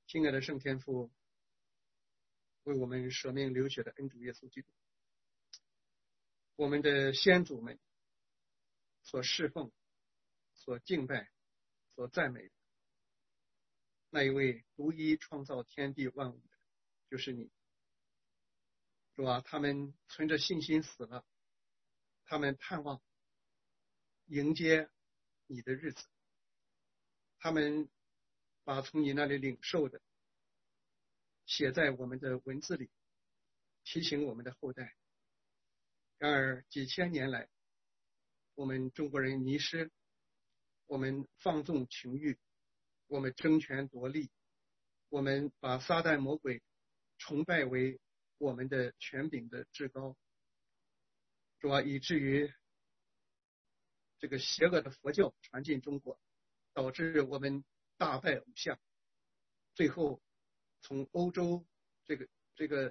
亲爱的圣天父，为我们舍命流血的恩主耶稣基督，我们的先祖们所侍奉、所敬拜、所赞美的那一位独一创造天地万物的，就是你，主啊，他们存着信心死了，他们盼望迎接你的日子，他们把从你那里领受的写在我们的文字里，提醒我们的后代。然而几千年来，我们中国人迷失，我们放纵情欲，我们争权夺利，我们把撒旦魔鬼崇拜为我们的权柄的至高，主啊，以至于这个邪恶的佛教传进中国，导致我们大拜偶像，最后从欧洲这个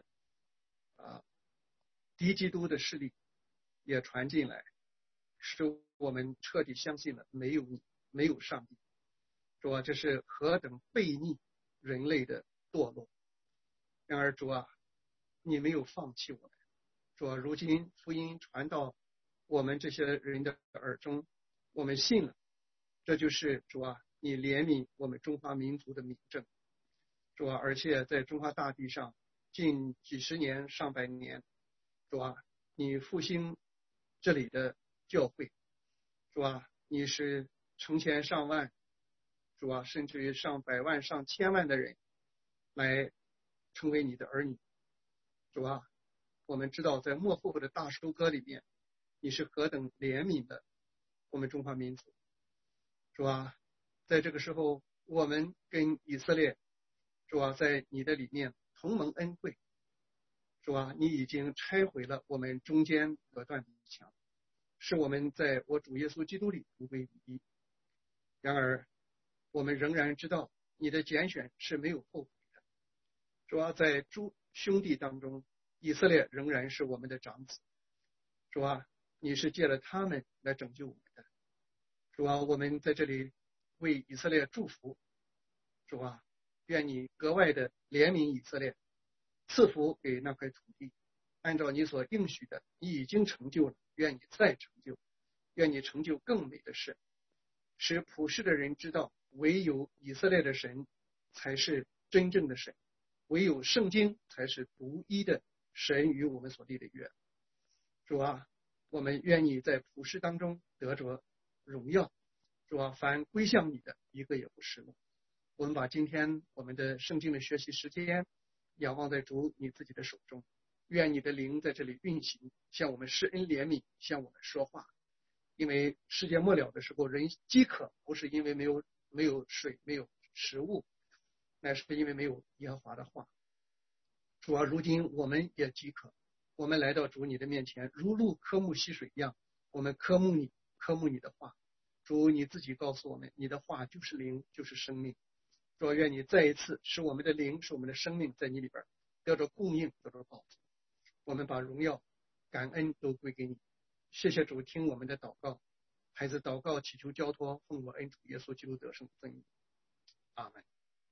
敌基督的势力也传进来，使我们彻底相信了没有你，没有上帝。主啊，这是何等悖逆人类的堕落！然而主啊，你没有放弃我们。主啊，如今福音传到我们这些人的耳中，我们信了，这就是主啊，你怜悯我们中华民族的明证。主啊，而且在中华大地上近几十年、上百年，主啊，你复兴这里的教会，主啊，你是成千上万，主啊，甚至于上百万、上千万的人来成为你的儿女。主啊，我们知道在末后的大收割里面，你是何等怜悯的我们中华民族。主啊，在这个时候，我们跟以色列，主啊，在你的里面同蒙恩惠。主啊，你已经拆毁了我们中间隔断的墙，使我们在我主耶稣基督里同归于一。然而，我们仍然知道你的拣选是没有后悔的。主啊，在诸兄弟当中，以色列仍然是我们的长子。主啊，你是借了他们来拯救我们的。主啊，我们在这里为以色列祝福。主啊，愿你格外的怜悯以色列，赐福给那块土地，按照你所应许的，你已经成就了，愿你再成就，愿你成就更美的事，使普世的人知道，唯有以色列的神才是真正的神，唯有圣经才是独一的神与我们所立的约。主啊，我们愿你在普世当中得着荣耀。主啊，凡归向你的，一个也不失落。我们把今天我们的圣经的学习时间仰望在主你自己的手中，愿你的灵在这里运行，向我们施恩怜悯，向我们说话。因为世界末了的时候，人饥渴不是因为没有水、没有食物，乃是因为没有耶和华的话。主啊，如今我们也饥渴，我们来到主你的面前，如鹿渴慕溪水一样，我们渴慕你的话。主你自己告诉我们，你的话就是灵，就是生命。主啊，愿你再一次使我们的灵，使我们的生命在你里边得着供应，得着保存。我们把荣耀、感恩都归给你。谢谢主，听我们的祷告，孩子祷告祈求交托，奉我恩主耶稣基督得胜赠你。阿门。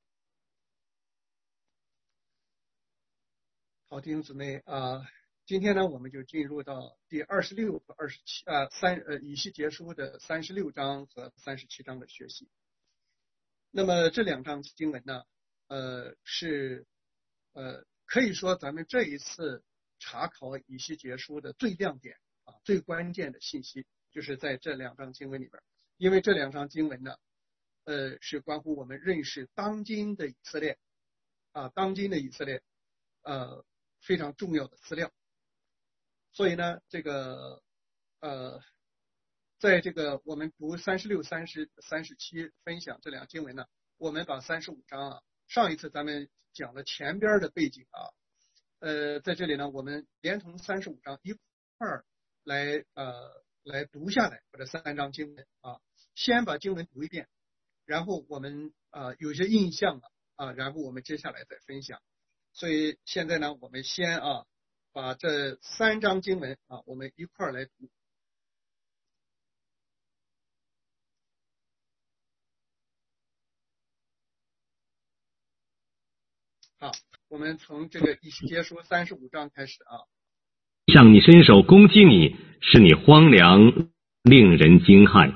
好，弟兄姊妹今天呢，我们就进入到第26和27以西结书的36章和37章的学习。那么这两章经文呢，可以说咱们这一次查考以西结书的最亮点最关键的信息，就是在这两章经文里边。因为这两章经文呢，是关乎我们认识当今的以色列非常重要的资料。所以呢，在这个我们读36、30、37分享这两经文呢，我们把35章上一次咱们讲了前边的背景在这里呢，我们连同35章一块儿来读下来，或者3章经文先把经文读一遍，然后我们有些印象然后我们接下来再分享。所以现在呢，我们先把这3章经文我们一块儿来读。 好，我们从这个以西结书35章开始啊。 向你伸手攻击你，使你荒凉，令人惊骇。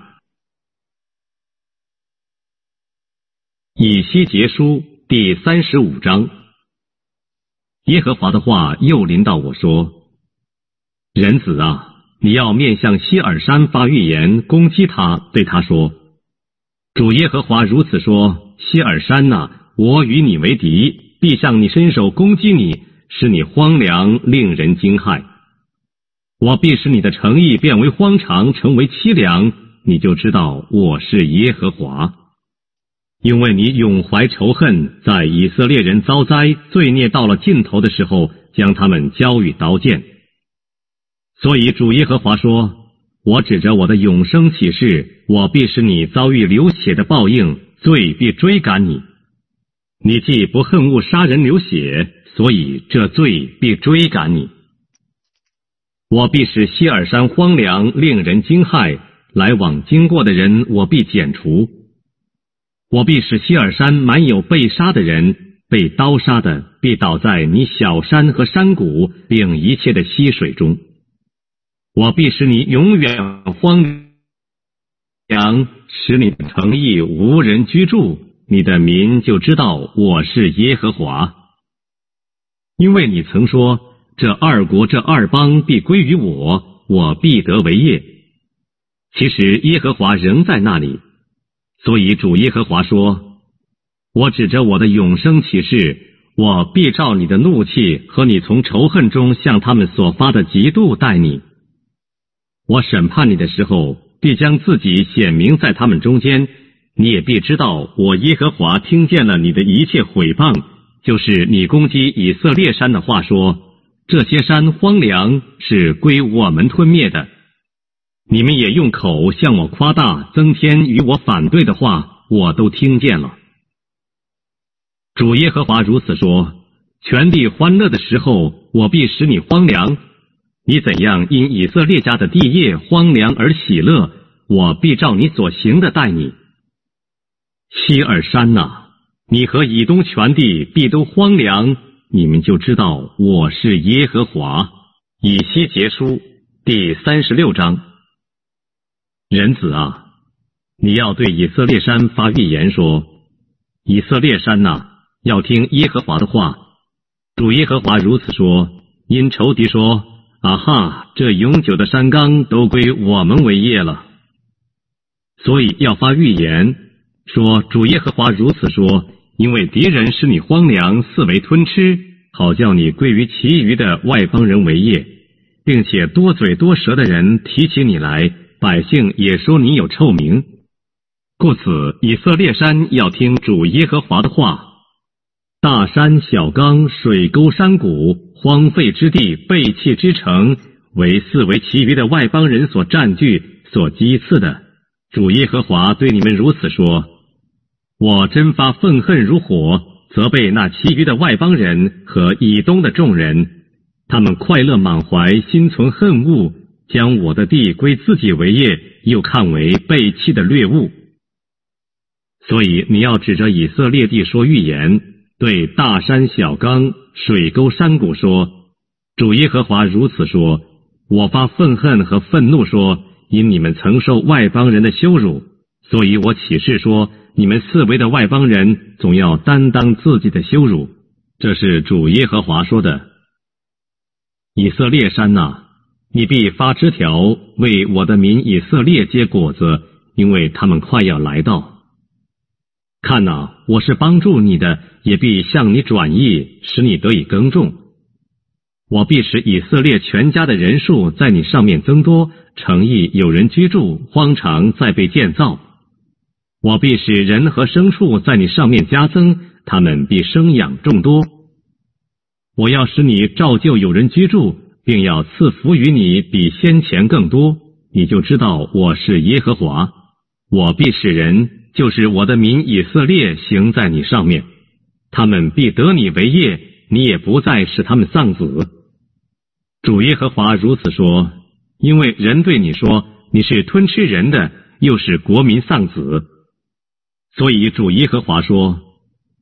以西结书第35章。耶和华的话又临到我说：人子啊，你要面向希尔山发预言，攻击他，对他说：主耶和华如此说，希尔山啊，我与你为敌，必向你伸手攻击你，使你荒凉，令人惊骇。我必使你的诚意变为荒场，成为凄凉，你就知道我是耶和华。因为你永怀仇恨，在以色列人遭灾罪孽到了尽头的时候，将他们交与刀剑。所以主耶和华说：我指着我的永生起誓，我必使你遭遇流血的报应，罪必追赶你。你既不恨恶杀人流血，所以这罪必追赶你。我必使希尔山荒凉，令人惊骇，来往经过的人我必剪除。我必使希尔山满有被杀的人，被刀杀的必倒在你小山和山谷，并一切的溪水中。我必使你永远荒凉，使你的城邑无人居住，你的民就知道我是耶和华。因为你曾说，这二国这二邦必归于我，我必得为业。其实耶和华仍在那里。所以主耶和华说：我指着我的永生起誓，我必照你的怒气和你从仇恨中向他们所发的嫉妒待你。我审判你的时候，必将自己显明在他们中间，你也必知道我耶和华听见了你的一切毁谤，就是你攻击以色列山的话说，这些山荒凉，是归我们吞灭的。你们也用口向我夸大，增添与我反对的话，我都听见了。主耶和华如此说：全地欢乐的时候，我必使你荒凉。你怎样因以色列家的地业荒凉而喜乐，我必照你所行的待你。希尔山啊，你和以东全地必都荒凉，你们就知道我是耶和华。以西结书第36章。人子啊，你要对以色列山发预言说：以色列山啊，要听耶和华的话。主耶和华如此说：因仇敌说，啊哈，这永久的山冈都归我们为业了。所以要发预言说，主耶和华如此说：因为敌人使你荒凉，四围吞吃，好叫你归于其余的外邦人为业，并且多嘴多舌的人提起你来，百姓也说你有臭名。故此以色列山要听主耶和华的话。大山小冈水沟山谷荒废之地背弃之城，为四围其余的外邦人所占据所击刺的。主耶和华对你们如此说：我真发愤恨如火，责备那其余的外邦人和以东的众人，他们快乐满怀，心存恨恶，将我的地归自己为业，又看为被弃的掠物。所以你要指着以色列地说预言，对大山小冈水沟山谷说：主耶和华如此说，我发愤恨和愤怒说，因你们曾受外邦人的羞辱，所以我起誓说，你们四围的外邦人总要担当自己的羞辱。这是主耶和华说的。以色列山啊，你必发枝条，为我的民以色列结果子，因为他们快要来到。看哪，我是帮助你的，也必向你转意，使你得以耕种。我必使以色列全家的人数在你上面增多，城邑有人居住，荒场再被建造。我必使人和牲畜在你上面加增，他们必生养众多。我要使你照旧有人居住，并要赐福于你比先前更多，你就知道我是耶和华。我必使人，就是我的民以色列行在你上面，他们必得你为业，你也不再使他们丧子。主耶和华如此说，因为人对你说，你是吞吃人的，又使国民丧子。所以主耶和华说，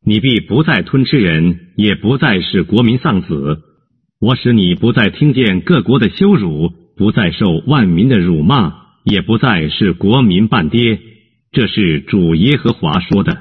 你必不再吞吃人，也不再使国民丧子。我使你不再听见各国的羞辱，不再受万民的辱骂，也不再是国民半跌。这是主耶和华说的。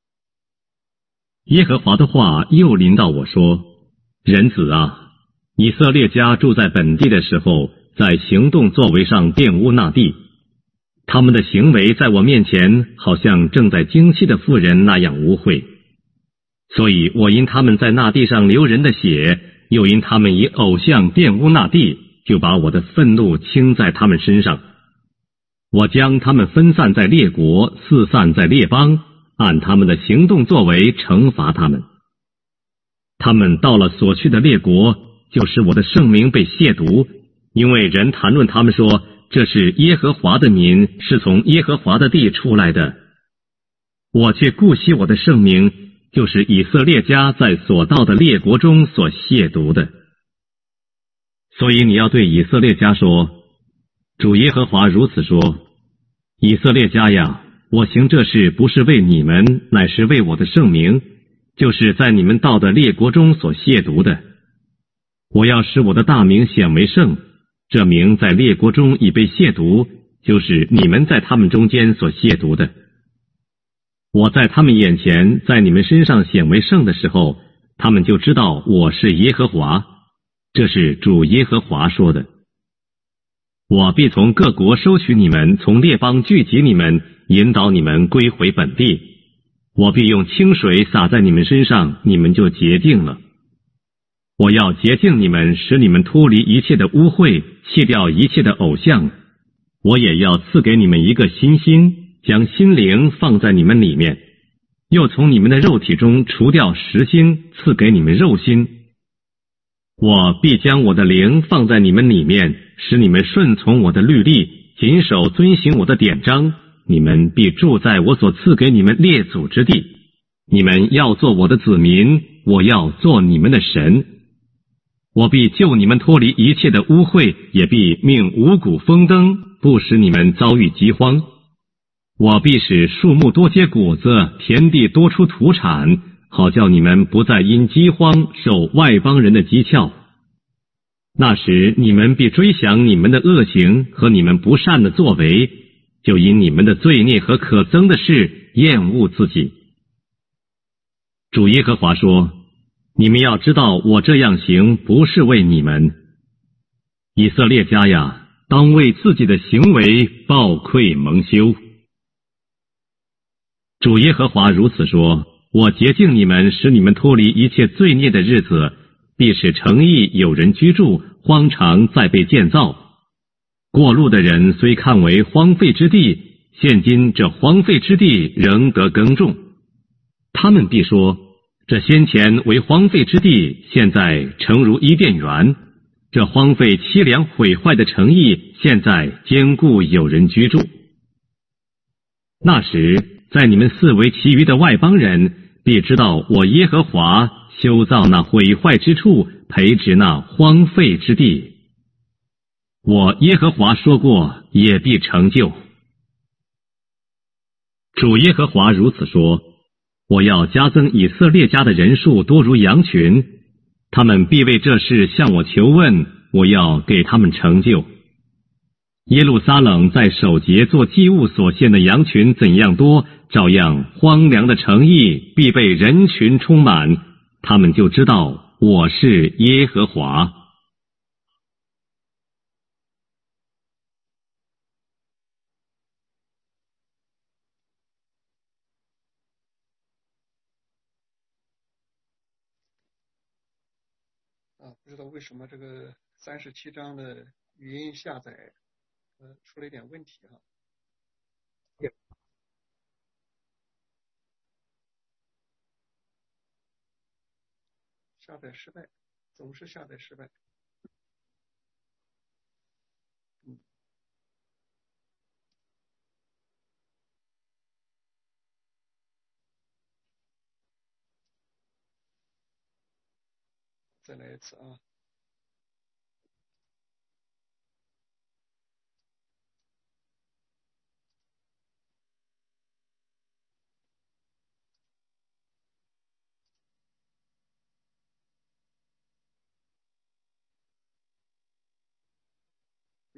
耶和华的话又临到我说：人子啊，以色列家住在本地的时候，在行动作为上玷污那地，他们的行为在我面前好像正在经期的妇人那样污秽。所以我因他们在那地上流人的血，又因他们以偶像玷污那地，就把我的愤怒倾在他们身上。我将他们分散在列国，四散在列邦，按他们的行动作为惩罚他们。他们到了所去的列国，就使我的圣名被亵渎，因为人谈论他们说，这是耶和华的民，是从耶和华的地出来的。我却顾惜我的圣名，就是以色列家在所到的列国中所亵渎的。所以你要对以色列家说，主耶和华如此说：以色列家呀，我行这事不是为你们，乃是为我的圣名，就是在你们到的列国中所亵渎的。我要使我的大名显为圣，这名在列国中已被亵渎，就是你们在他们中间所亵渎的。我在他们眼前，在你们身上显为圣的时候，他们就知道我是耶和华。这是主耶和华说的。我必从各国收取你们，从列邦聚集你们，引导你们归回本地。我必用清水洒在你们身上，你们就洁净了。我要洁净你们，使你们脱离一切的污秽，弃掉一切的偶像。我也要赐给你们一个新心，将心灵放在你们里面，又从你们的肉体中除掉实心，赐给你们肉心。我必将我的灵放在你们里面，使你们顺从我的律例，谨守遵行我的典章。你们必住在我所赐给你们列祖之地。你们要做我的子民，我要做你们的神。我必救你们脱离一切的污秽，也必命五谷丰登，不使你们遭遇饥荒。我必使树木多结果子，田地多出土产，好叫你们不再因饥荒受外邦人的讥诮。那时你们必追想你们的恶行和你们不善的作为，就因你们的罪孽和可憎的事厌恶自己。主耶和华说：你们要知道，我这样行不是为你们。以色列家呀，当为自己的行为抱愧蒙羞。主耶和华如此说：我洁净你们，使你们脱离一切罪孽的日子，必使城邑有人居住，荒场再被建造。过路的人虽看为荒废之地，现今这荒废之地仍得耕种。他们必说：这先前为荒废之地，现在诚如伊甸园。这荒废凄凉毁坏的城邑，现在坚固有人居住。那时，在你们四围其余的外邦人必知道我耶和华修造那毁坏之处，培植那荒废之地。我耶和华说过，也必成就。主耶和华如此说：我要加增以色列家的人数多如羊群，他们必为这事向我求问，我要给他们成就。耶路撒冷在守节做祭物所献的羊群怎样多，照样荒凉的城邑必被人群充满，他们就知道我是耶和华。 不知道为什么这个37章的语音下载出了一点问题啊。下载失败，总是下载失败。再来一次啊。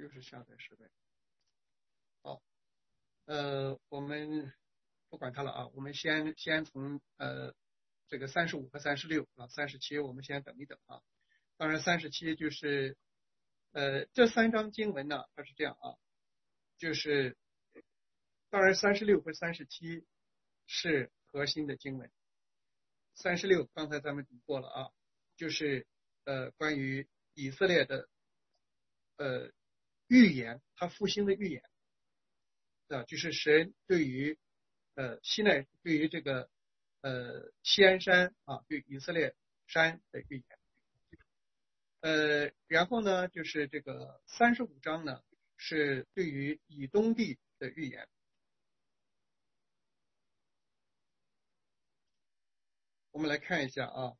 又是下载失败。好，我们不管它了啊，我们先从这个35和36啊，37我们先等一等啊。当然37就是这3章经文呢，它是这样啊，就是当然36和37是核心的经文。36刚才咱们读过了啊，就是关于以色列的预言，他复兴的预言啊，就是神对于对于这个锡安山啊，对以色列山的预言。然后呢，就是这个35章呢，是对于以东地的预言。我们来看一下啊。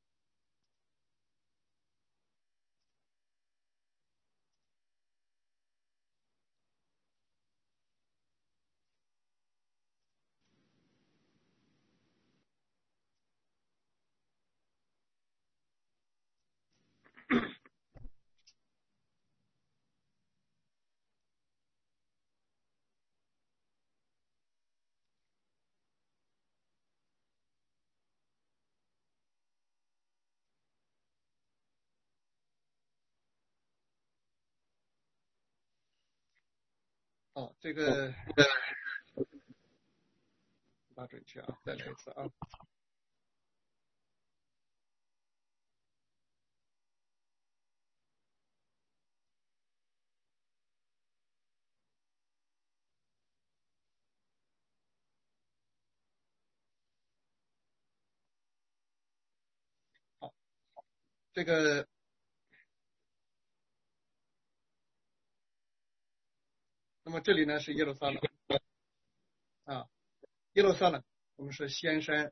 哦，这个不大准确啊，再来一次啊。好，这个那么这里呢是耶路撒冷啊，耶路撒冷我们是锡安山，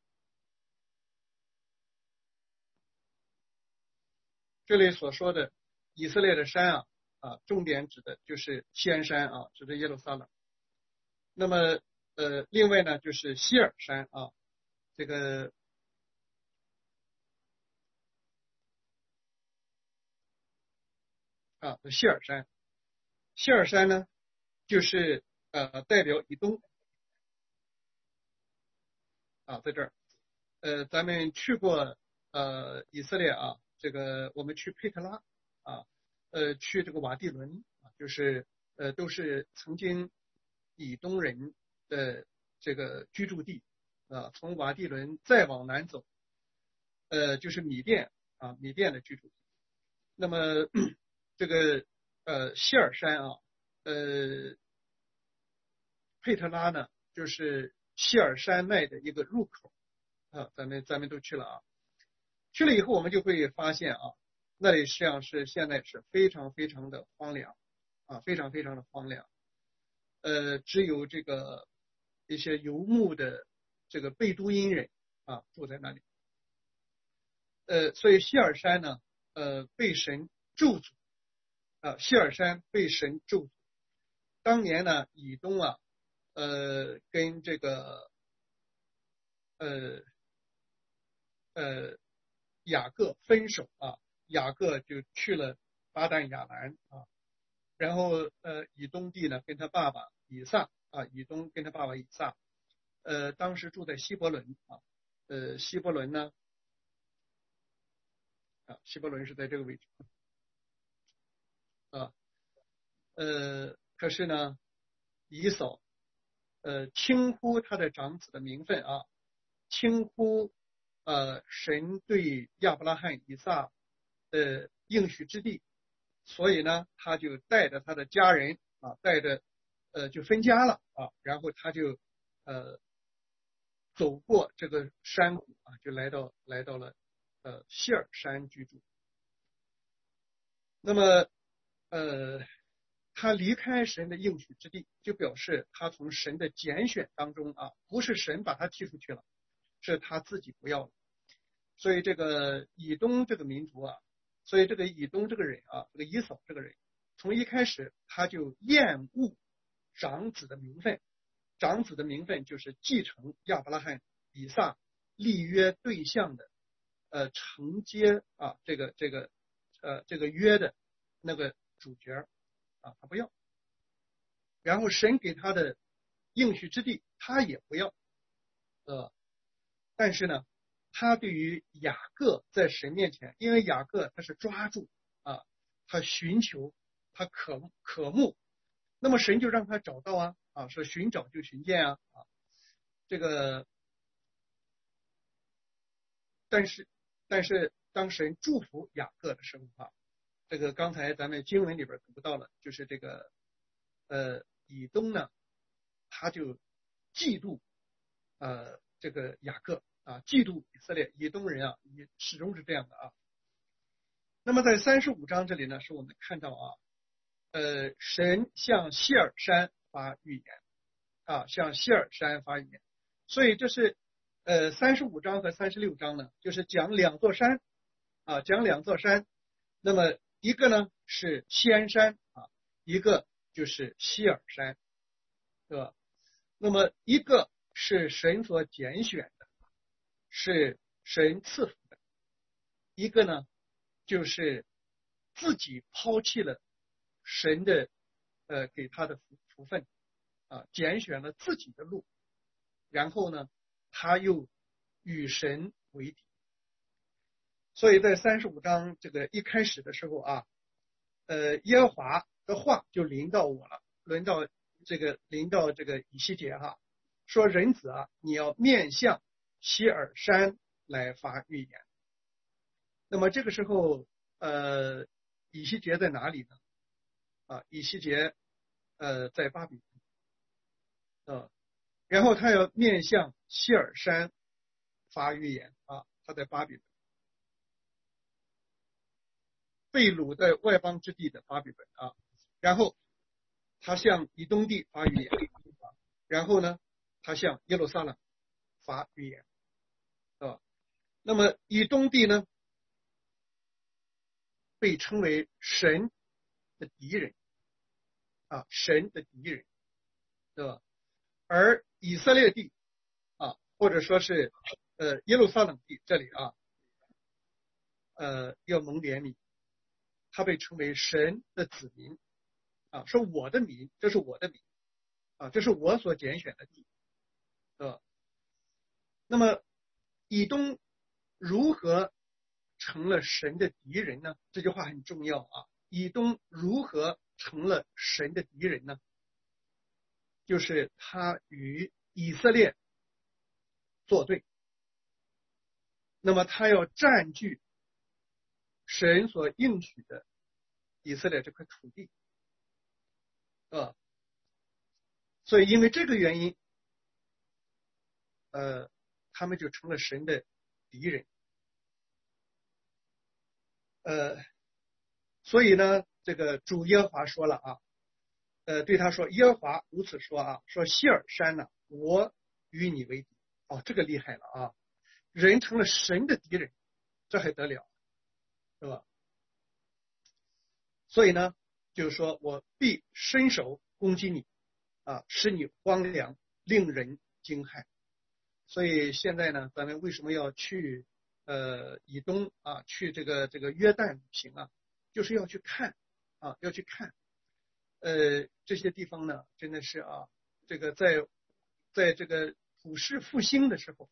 这里所说的以色列的山啊，重点指的就是锡安山啊，指的耶路撒冷。那么另外呢就是希尔山啊，这个希尔山，希尔山呢就是代表以东啊，在这儿。咱们去过以色列啊，这个我们去佩特拉啊，去这个瓦地伦啊，就是都是曾经以东人的这个居住地啊。从瓦地伦再往南走，就是米甸啊，米甸的居住地。那么这个希尔山啊，佩特拉呢，就是希尔山脉的一个入口。啊，咱们都去了啊，去了以后我们就会发现啊，那里实际上是现在是非常非常的荒凉啊，非常非常的荒凉。只有这个一些游牧的这个贝都因人啊住在那里。所以希尔山呢，被神咒诅啊，希尔山被神咒诅。当年呢，以东啊，跟这个雅各分手啊，雅各就去了巴旦亚兰啊，然后以东地呢跟他爸爸以撒啊，以东跟他爸爸以撒，当时住在希伯伦啊，希伯伦呢希伯伦是在这个位置啊，可是呢，以扫轻忽他的长子的名分啊，轻忽神对亚伯拉罕、以撒的应许之地，所以呢，他就带着他的家人啊，带着就分家了啊，然后他就走过这个山谷啊，就来到了希尔山居住。那么他离开神的应许之地，就表示他从神的拣选当中啊，不是神把他踢出去了，是他自己不要了。所以这个以东这个民族啊，所以这个以东这个人啊，这个以扫这个人，从一开始他就厌恶长子的名分，长子的名分就是继承亚伯拉罕、以撒立约对象的承接啊这个约的那个主角啊，他不要然后神给他的应许之地他也不要，但是呢，他对于雅各在神面前，因为雅各他是抓住他寻求，他渴慕，那么神就让他找到说寻找就寻见这个，但是当神祝福雅各的时候这个刚才咱们经文里边读到了，就是这个以东呢，他就嫉妒这个雅各嫉妒以色列，以东人也始终是这样的那么在35章这里呢，是我们看到神向希尔山发预言向希尔山发预言，所以这是35章和36章呢，就是讲两座山那么一个呢是锡安山一个就是希尔山，对吧？那么一个是神所拣选的，是神赐福的，一个呢就是自己抛弃了神的给他的福分拣选了自己的路，然后呢他又与神为敌。所以在35章这个一开始的时候耶和华的话就临到我了，临到这个以西结说人子你要面向希尔山来发预言。那么这个时候以西结在哪里呢以西结在巴比伦然后他要面向希尔山发预言他在巴比伦，被掳在外邦之地的巴比伦然后他向以东地发预言然后呢他向耶路撒冷发预言那么以东地呢被称为神的敌人神的敌人，对吧？而以色列地或者说是耶路撒冷地这里要蒙怜悯，他被称为神的子民说我的民，这是我的民这是我所拣选的地，对吧？那么以东如何成了神的敌人呢？这句话很重要以东如何成了神的敌人呢？就是他与以色列作对，那么他要占据神所应许的以色列这块土地所以因为这个原因他们就成了神的敌人所以呢这个主耶和华说了对他说，耶和华如此说说希尔山呢我与你为敌这个厉害了人成了神的敌人，这还得了，是吧？所以呢就是说我必伸手攻击你使你荒凉，令人惊骇。所以现在呢咱们为什么要去以东去这个约旦旅行就是要去看要去看这些地方呢真的是这个在这个普世复兴的时候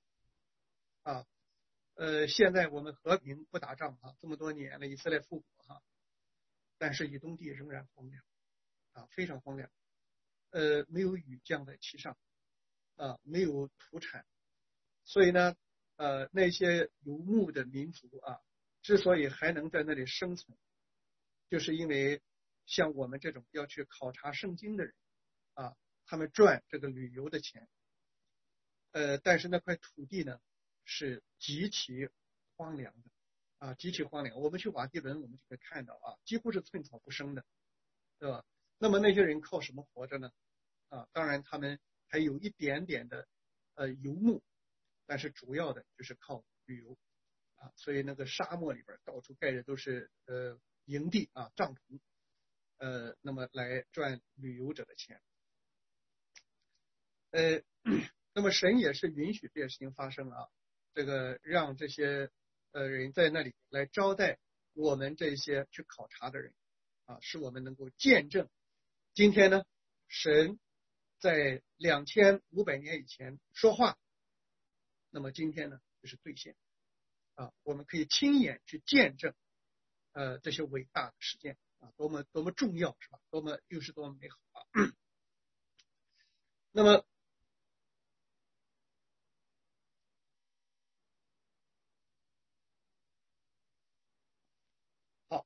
现在我们和平不打仗这么多年了，以色列复国但是以东地仍然荒凉非常荒凉没有雨降在其上没有土产，所以呢那些游牧的民族之所以还能在那里生存，就是因为像我们这种要去考察圣经的人他们赚这个旅游的钱但是那块土地呢是极其荒凉的极其荒凉。我们去瓦地伦我们就可以看到几乎是寸草不生的，对吧？那么那些人靠什么活着呢当然他们还有一点点的游牧，但是主要的就是靠旅游所以那个沙漠里边到处盖的都是营地帐篷那么来赚旅游者的钱那么神也是允许这些事情发生这个让这些人在那里来招待我们这些去考察的人使我们能够见证今天呢神在2500年以前说话，那么今天呢就是兑现我们可以亲眼去见证这些伟大的事件多么重要是吧？多么美好那么好，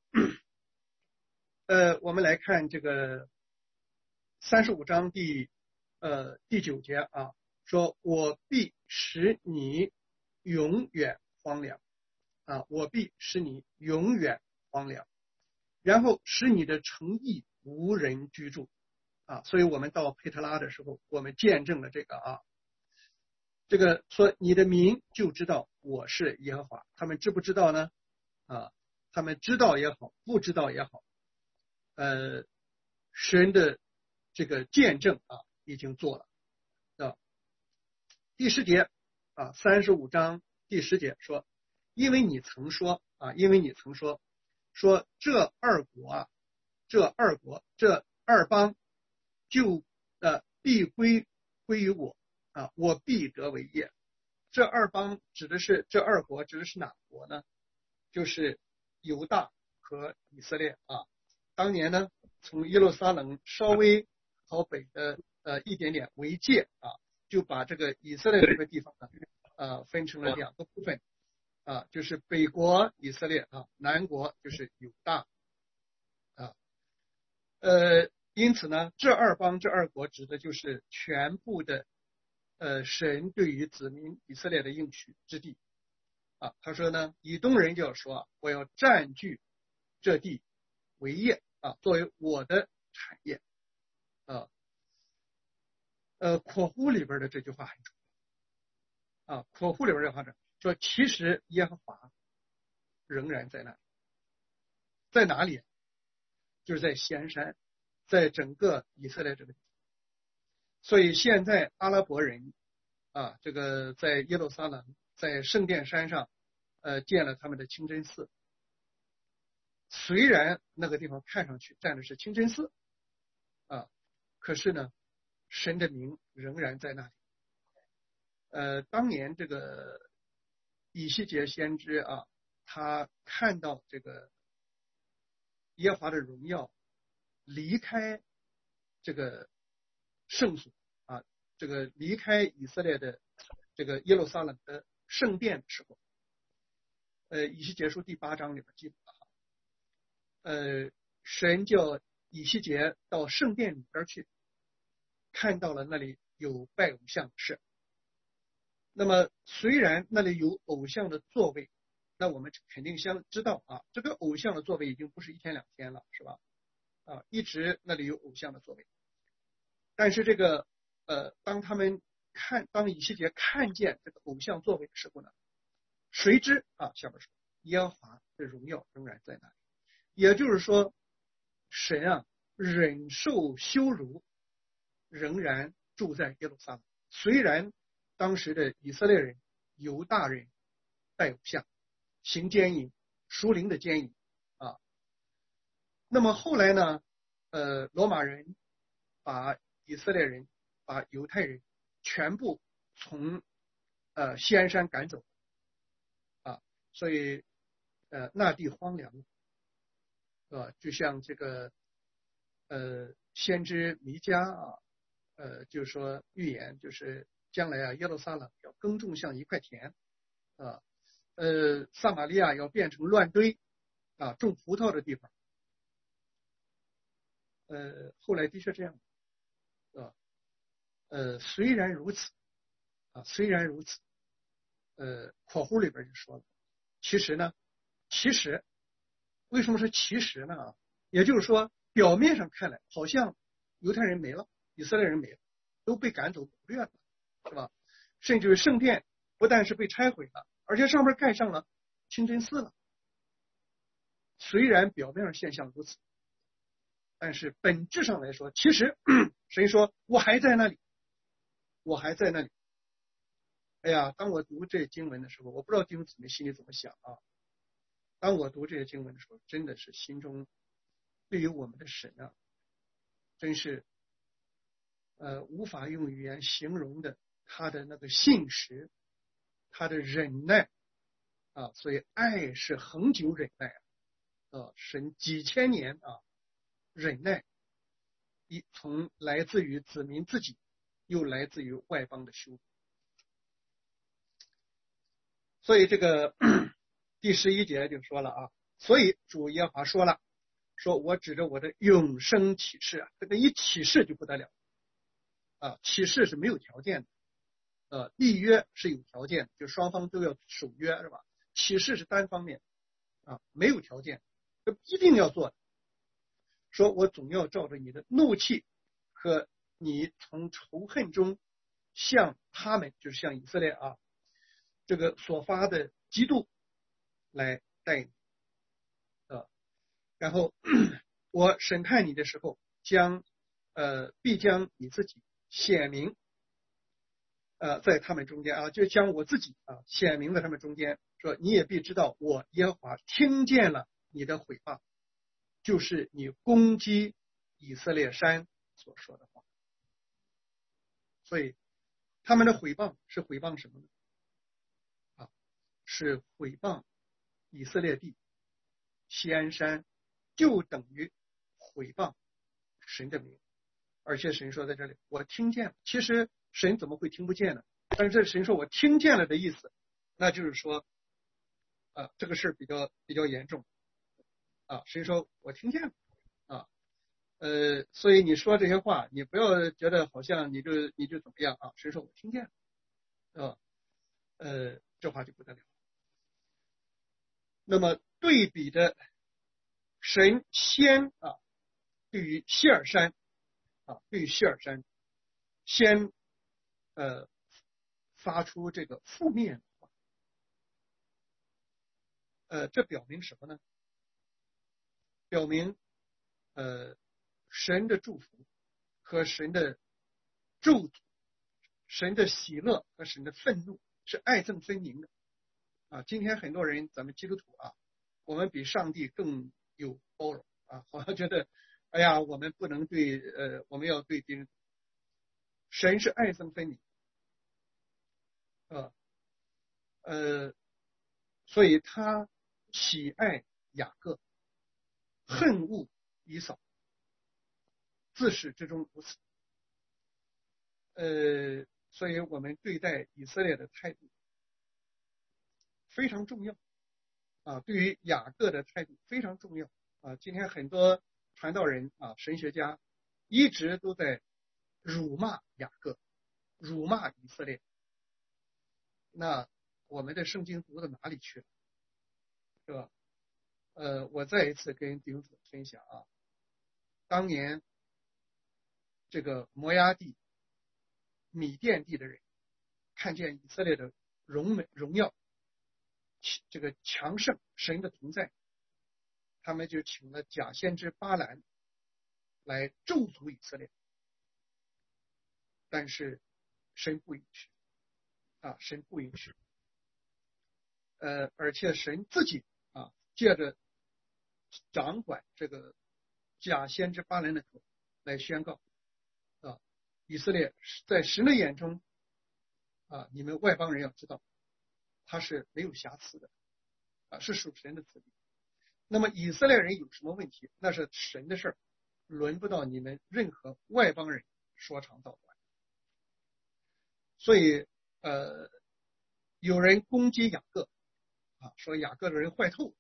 我们来看这个35章第9节说我必使你永远荒凉我必使你永远荒凉，然后使你的城邑无人居住所以我们到佩特拉的时候，我们见证了这个这个说你的民就知道我是耶和华，他们知不知道呢？他们知道也好，不知道也好，神的这个见证已经做了第10节35章第10节说，因为你曾说说这二国这二邦就必归于我我必得为业。这二邦指的是这二国指的是哪国呢？就是犹大和以色列当年呢从耶路撒冷稍微朝北的一点点为界就把这个以色列这个地方呢分成了2个部分就是北国以色列南国就是犹大因此呢这二邦这二国指的就是全部的神对于子民以色列的应许之地他说呢以东人就要说我要占据这地为业作为我的产业括弧里边的这句话很重要括弧里边的话说其实耶和华仍然在那里，在哪里？就是在西安山，在整个以色列这个地方。所以现在阿拉伯人这个在耶路撒冷在圣殿山上建了他们的清真寺，虽然那个地方看上去站的是清真寺可是呢神的名仍然在那里当年这个以西结先知他看到这个耶和华的荣耀离开这个圣所这个离开以色列的这个耶路撒冷的圣殿的时候以西结书第8章里边记载神叫以西结到圣殿里边去，看到了那里有拜偶像的事。那么虽然那里有偶像的座位，那我们肯定知道这个偶像的座位已经不是1天2天了，是吧一直那里有偶像的座位。但是这个当以西结看见这个偶像座位的时候呢，谁知下边说耶和华的荣耀仍然在那里，也就是说神忍受羞辱，仍然住在耶路撒冷。虽然当时的以色列人犹大人拜偶像行奸淫，属灵的奸淫那么后来呢罗马人把以色列人把犹太人全部从西安山赶走所以那地荒凉就像这个先知弥迦就是说预言，就是将来耶路撒冷要耕种像一块田撒玛利亚要变成乱堆种葡萄的地方后来的确这样虽然如此括弧里边就说了其实为什么说其实呢也就是说表面上看来好像犹太人没了，以色列人没了，都被赶走掳掠了，是吧？甚至圣殿不但是被拆毁了，而且上面盖上了清真寺了。虽然表面上现象如此，但是本质上来说，其实神说我还在那里，我还在那里。哎呀，当我读这经文的时候，我不知道弟兄姊妹心里怎么想当我读这些经文的时候，真的是心中对于我们的神真是无法用语言形容的他的那个信实，他的忍耐啊，所以爱是恒久忍耐神几千年忍耐，从来自于子民自己，又来自于外邦的羞辱。所以这个第11节就说了所以主耶和华说了，说我指着我的永生启示这个一启示就不得了启示是没有条件的立约是有条件，就双方都要守约是吧？启示是单方面没有条件，一定要做的。说我总要照着你的怒气和你从仇恨中向他们，就是向以色列这个所发的嫉妒来待你然后我审判你的时候必将你自己显明在他们中间就将我自己显明在他们中间，说你也必知道我耶和华听见了你的毁谤，就是你攻击以色列山所说的话。所以他们的毁谤是毁谤什么呢是毁谤以色列地锡安山，就等于毁谤神的名。而且神说在这里我听见了，其实神怎么会听不见呢？但是这神说我听见了的意思，那就是说这个事比较严重神说我听见了所以你说这些话你不要觉得好像你就怎么样神说我听见了这话就不得了。那么对比的神先对于希尔山先发出这个负面的话这表明什么呢？表明神的祝福和神的咒诅，神的喜乐和神的愤怒是爱憎分明的今天很多人咱们基督徒我们比上帝更有包容好像觉得哎呀我们不能我们要对敌人，神是爱憎分明所以他喜爱雅各，恨恶以扫，自始至终如此所以我们对待以色列的态度非常重要对于雅各的态度非常重要今天很多传道人神学家一直都在辱骂雅各，辱骂以色列。那我们的圣经读到哪里去了？是吧？我再一次跟弟兄姊妹分享当年这个摩押地、米甸地的人看见以色列的荣耀，这个强盛，神的同在，他们就请了假先知巴兰来咒诅以色列，但是神不允许神不允许而且神自己借着掌管这个假先知巴兰的口来宣告以色列在神的眼中你们外邦人要知道他是没有瑕疵的是属神的子民。那么以色列人有什么问题，那是神的事儿，轮不到你们任何外邦人说长道短。所以有人攻击雅各说雅各的人坏透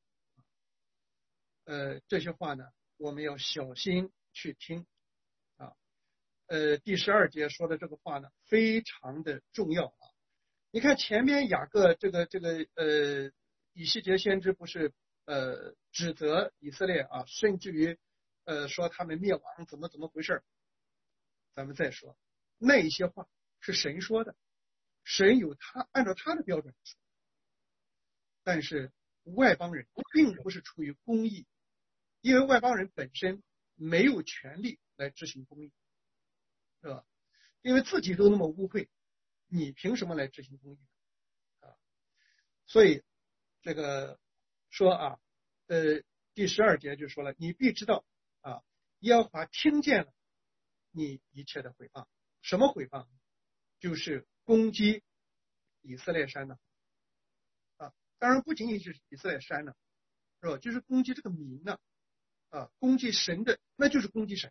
这些话呢我们要小心去听第12节说的这个话呢非常的重要你看前面雅各这个以西结先知不是指责以色列甚至于说他们灭亡怎么回事，咱们再说那一些话是神说的，神有按照他的标准说，但是外邦人并不是出于公义，因为外邦人本身没有权利来执行公义，是吧？因为自己都那么污秽，你凭什么来执行公义所以这个说第12节就说了，你必知道耶和华听见了你一切的毁谤什么毁谤？就是攻击以色列山呢当然不仅仅是以色列山呢，是吧？就是攻击这个民呢攻击神的，那就是攻击神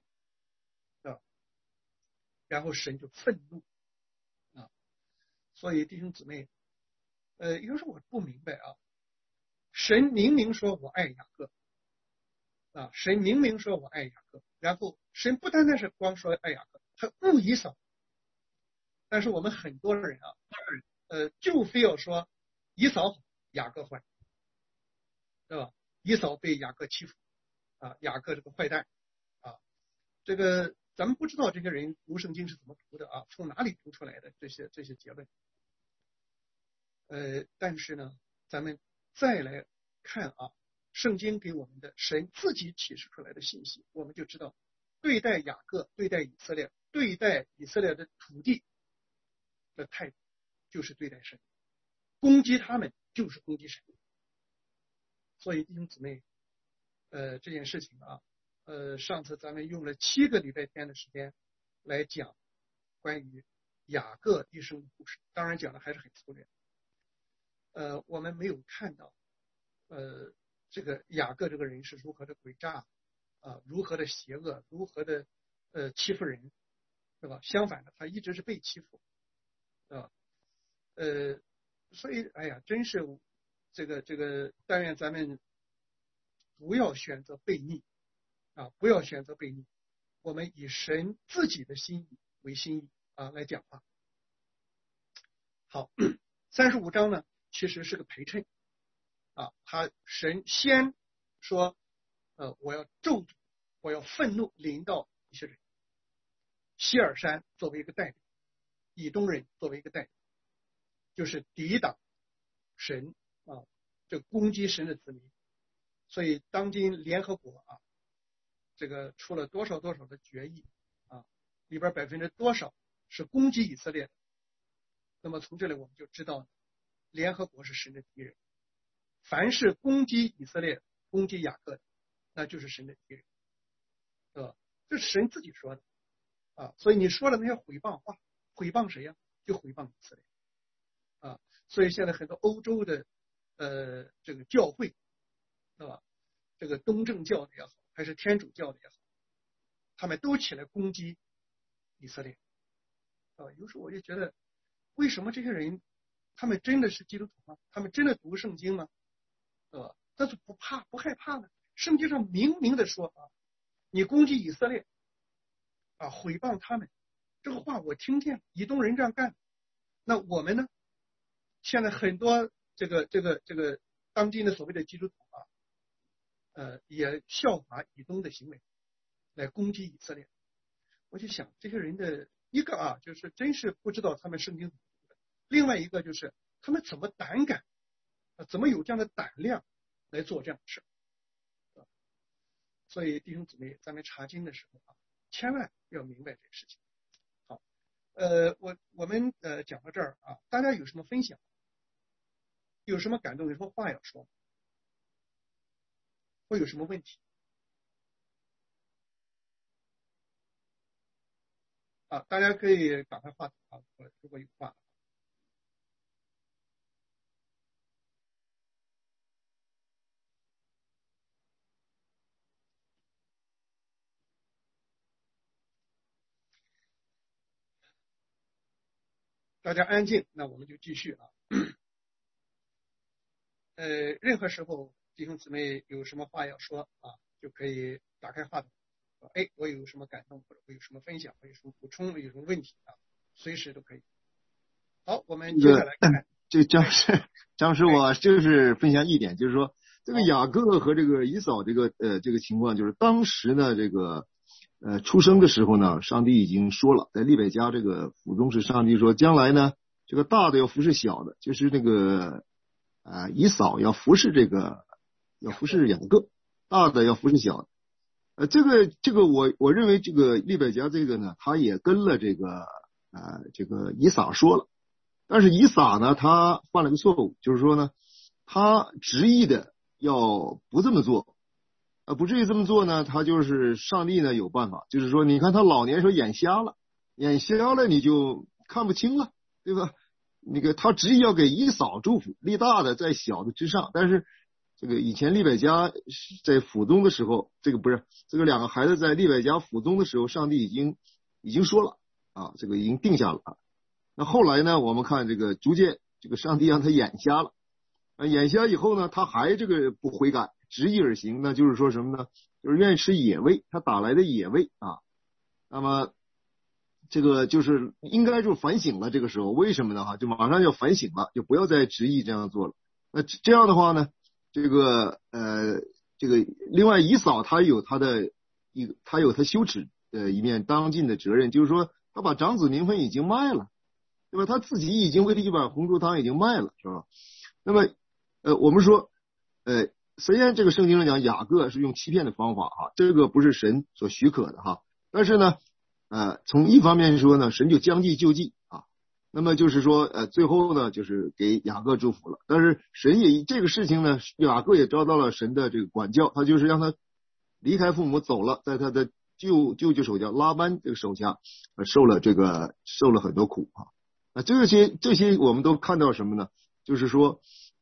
然后神就愤怒所以弟兄姊妹，有时候我不明白神明明说我爱雅各神明明说我爱雅各，然后神不单单是光说爱雅各，他恶以扫。但是我们很多人就非要说以扫好，雅各坏，对吧？以扫被雅各欺负雅各这个坏蛋这个咱们不知道这些人读圣经是怎么读的从哪里读出来的这些结论。但是呢，咱们再来看圣经给我们的神自己启示出来的信息，我们就知道对待雅各、对待以色列、对待以色列的土地的态度就是对待神，攻击他们就是攻击神。所以弟兄姊妹，这件事情上次咱们用了7个礼拜天的时间来讲关于雅各一生的故事，当然讲的还是很粗略。我们没有看到这个雅各这个人是如何的诡诈如何的邪恶，如何的欺负人，对吧？相反的，他一直是被欺负所以哎呀，真是这个但愿咱们不要选择悖逆不要选择悖逆，我们以神自己的心意为心意来讲话。好，35章呢其实是个陪衬神先说我要咒诅，我要愤怒临到一些人，希尔山作为一个代表，以东人作为一个代表，就是抵挡神这攻击神的子民。所以当今联合国这个出了多少的决议里边多少是攻击以色列的。那么从这里我们就知道联合国是神的敌人，凡是攻击以色列、攻击雅各的，那就是神的敌人，对吧？这是神自己说的所以你说的那些毁谤话，毁谤谁呀？就毁谤以色列所以现在很多欧洲的这个教会，对吧？这个东正教的也好，还是天主教的也好，他们都起来攻击以色列有时候我就觉得，为什么这些人他们真的是基督徒吗？他们真的读圣经吗？对吧？但是不害怕呢？圣经上明明的说你攻击以色列毁谤他们，这个话我听见以东人这样干，那我们呢？现在很多这个当今的所谓的基督徒也效法以东的行为来攻击以色列。我就想这些人的一个就是真是不知道他们圣经怎么读的，另外一个就是他们怎么胆敢怎么有这样的胆量来做这样的事所以弟兄姊妹，咱们查经的时候千万要明白这个事情。好，我们讲到这儿大家有什么分享？有什么感动？有什么话要说？会有什么问题大家可以打开话筒如果有话。大家安静，那我们就继续任何时候弟兄姊妹有什么话要说就可以打开话筒我有什么感动，或者我有什么分享，或者有什么补充，有什么问题随时都可以。好，我们接下来看这张师，我就是分享一点，就是说这个雅各和这个以扫这个情况，就是当时呢这个出生的时候呢，上帝已经说了，在利百加这个府中是上帝说，将来呢这个大的要服侍小的，就是那个以扫要服侍雅各，大的要服侍小的。这个我认为这个利百加这个呢，他也跟了这个以撒说了，但是以撒呢，他犯了个错误，就是说呢，他执意的要不这么做，不至于这么做呢，他就是上帝呢有办法，就是说，你看他老年时候眼瞎了， 眼瞎了你就看不清了，对吧？那个他执意要给以扫祝福，立大的在小的之上。但是这个以前利百加在府中的时候，这个不是这个两个孩子在利百加府中的时候，上帝已经说了啊，这个已经定下了啊。那后来呢，我们看这个逐渐这个上帝让他眼瞎了，眼瞎以后呢，他还这个不悔改，执意而行，那就是说什么呢？就是愿意吃野味，他打来的野味啊。那么这个就是应该就反省了，这个时候为什么呢？就马上要反省了，就不要再执意这样做了。那这样的话呢，这个另外以扫他有他羞耻的一面，当尽的责任，就是说他把长子名分已经卖了，对吧？他自己已经为了一碗红豆汤已经卖了，是吧？那么我们说虽然这个圣经上讲雅各是用欺骗的方法这个不是神所许可的但是呢从一方面说呢，神就将计就计那么就是说最后呢就是给雅各祝福了。但是神也这个事情呢，雅各也遭到了神的这个管教，他就是让他离开父母走了，在他的舅舅手下拉班这个手下受了很多苦那这些我们都看到什么呢？就是说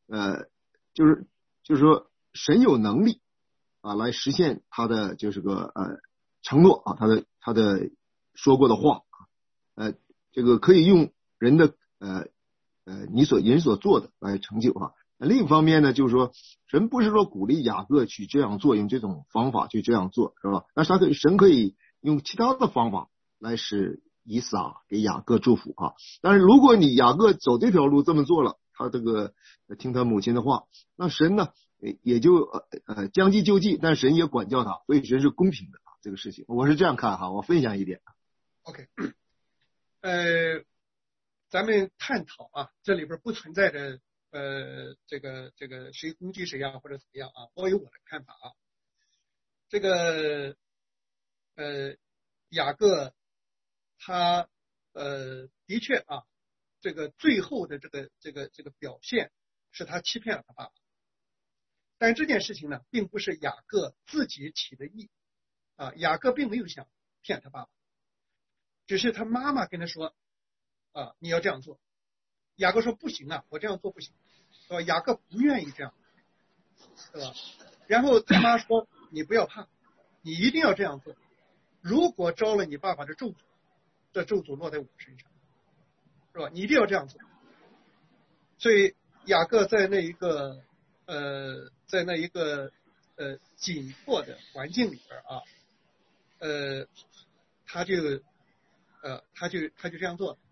就是说神有能力来实现他的就是个承诺他的说过的话这个可以用人的人所做的来成就另一方面呢，就是说神不是说鼓励雅各去这样做，用这种方法去这样做，是吧？但是神可以用其他的方法来使以撒给雅各祝福但是如果你雅各走这条路这么做了，他这个听他母亲的话，那神呢也就将计就计，但神也管教他，所以神是公平的这个事情，我是这样看我分享一点。 OK， 咱们探讨这里边不存在着这个谁攻击谁或者怎么样我有我的看法这个雅各他的确这个最后的这个表现是他欺骗了他爸爸，但这件事情呢并不是雅各自己起的意雅各并没有想骗他爸爸，只是他妈妈跟他说你要这样做。雅各说不行我这样做不行，是吧？雅各不愿意这样，是吧？然后他妈说你不要怕，你一定要这样做，如果招了你爸爸的咒诅，这咒诅落在我身上，是吧？你一定要这样做。所以雅各在那一个紧迫的环境里边他就这样做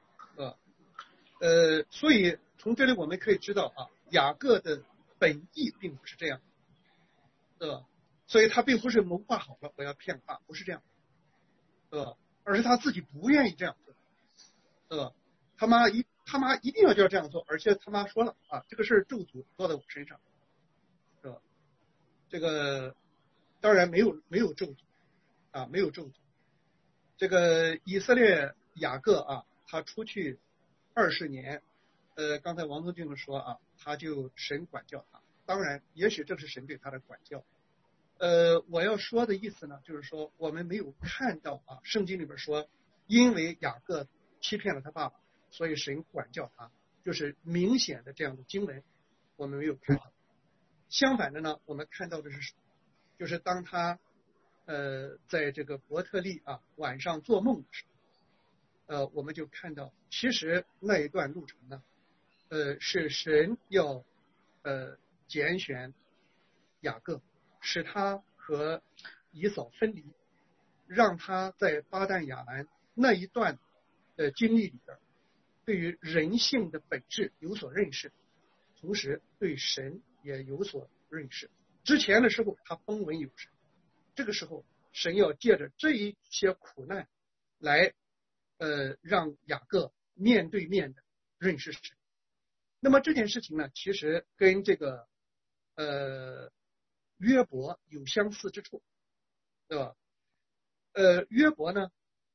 所以从这里我们可以知道雅各的本意并不是这样，对吧？所以他并不是谋划好了我要骗爸，不是这样，对吧？而是他自己不愿意这样做，对吧？他妈一定要这样做，而且他妈说了这个事咒诅落在我身上，是吧？这个当然没有咒诅没有咒诅。这个以色列雅各他出去20年，刚才王宗俊说他就神管教他，当然也许这是神对他的管教。我要说的意思呢，就是说我们没有看到圣经里边说因为雅各欺骗了他爸爸，所以神管教他，就是明显的这样的经文我们没有看到。相反的呢，我们看到的是就是当他在这个伯特利晚上做梦的时候，我们就看到其实那一段路程呢是神要拣选雅各，使他和以扫分离，让他在巴旦亚兰那一段经历里边对于人性的本质有所认识，同时对神也有所认识。之前的时候他风闻有神，这个时候神要借着这一些苦难来让雅各面对面的认识神。那么这件事情呢，其实跟这个约伯有相似之处，对吧？约伯呢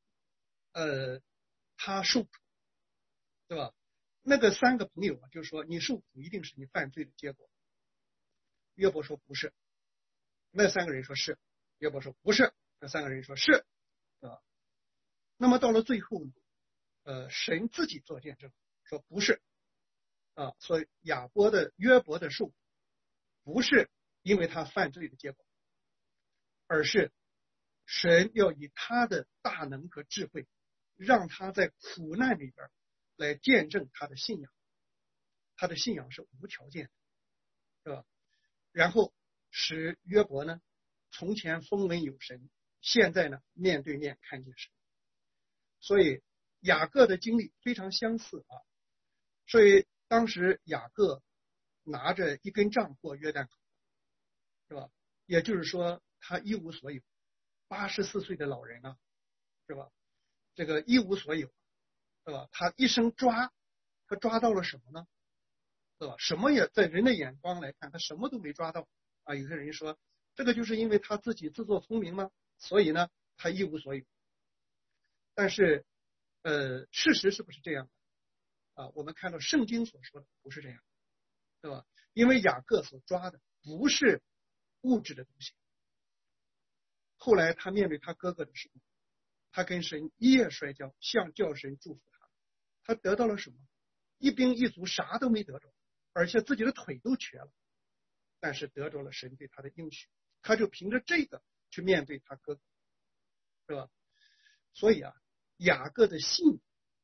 他受苦，对吧？那个3个朋友就是说你受苦一定是你犯罪的结果。约伯说不是，那3个人说是，约伯说不是，那3个人说是，对吧？ 那么到了最后呢，神自己做见证，说不是啊，所以约伯的受苦不是因为他犯罪的结果，而是神要以他的大能和智慧，让他在苦难里边来见证他的信仰，他的信仰是无条件的，是吧？然后使约伯呢，从前风闻有神，现在呢面对面看见神。所以雅各的经历非常相似啊。所以当时雅各拿着一根杖过约旦河，是吧？也就是说他一无所有，84岁的老人啊，是吧？这个一无所有，是吧？他一生抓，他抓到了什么呢？是吧？什么也在人的眼光来看，他什么都没抓到啊。有些人说，这个就是因为他自己自作聪明吗？所以呢，他一无所有。但是，事实是不是这样的啊？我们看到圣经所说的不是这样，对吧？因为雅各所抓的不是物质的东西。后来他面对他哥哥的时候，他跟神一夜摔跤，叫神祝福他。他得到了什么？一兵一卒啥都没得着，而且自己的腿都瘸了，但是得着了神对他的应许，他就凭着这个去面对他哥哥，是吧？所以啊，雅各的信，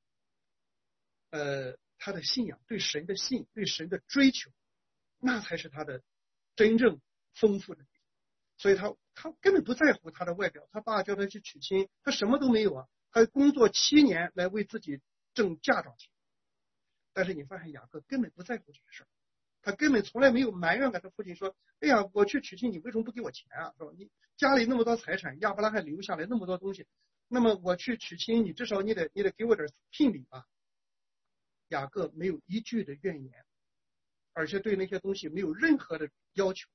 他的信仰，对神的信，对神的追求，那才是他的真正丰富的地方。所以他根本不在乎他的外表，他爸叫他去娶亲，他什么都没有啊，他工作7年来为自己挣嫁妆钱。但是你发现雅各根本不在乎这个事儿，他根本从来没有埋怨给他父亲说，哎呀，我去娶亲，你为什么不给我钱啊？是吧？你家里那么多财产，亚伯拉罕留下来那么多东西，那么我去娶亲，你至少你得给我点聘礼吧。雅各没有一句的怨言，而且对那些东西没有任何的要求。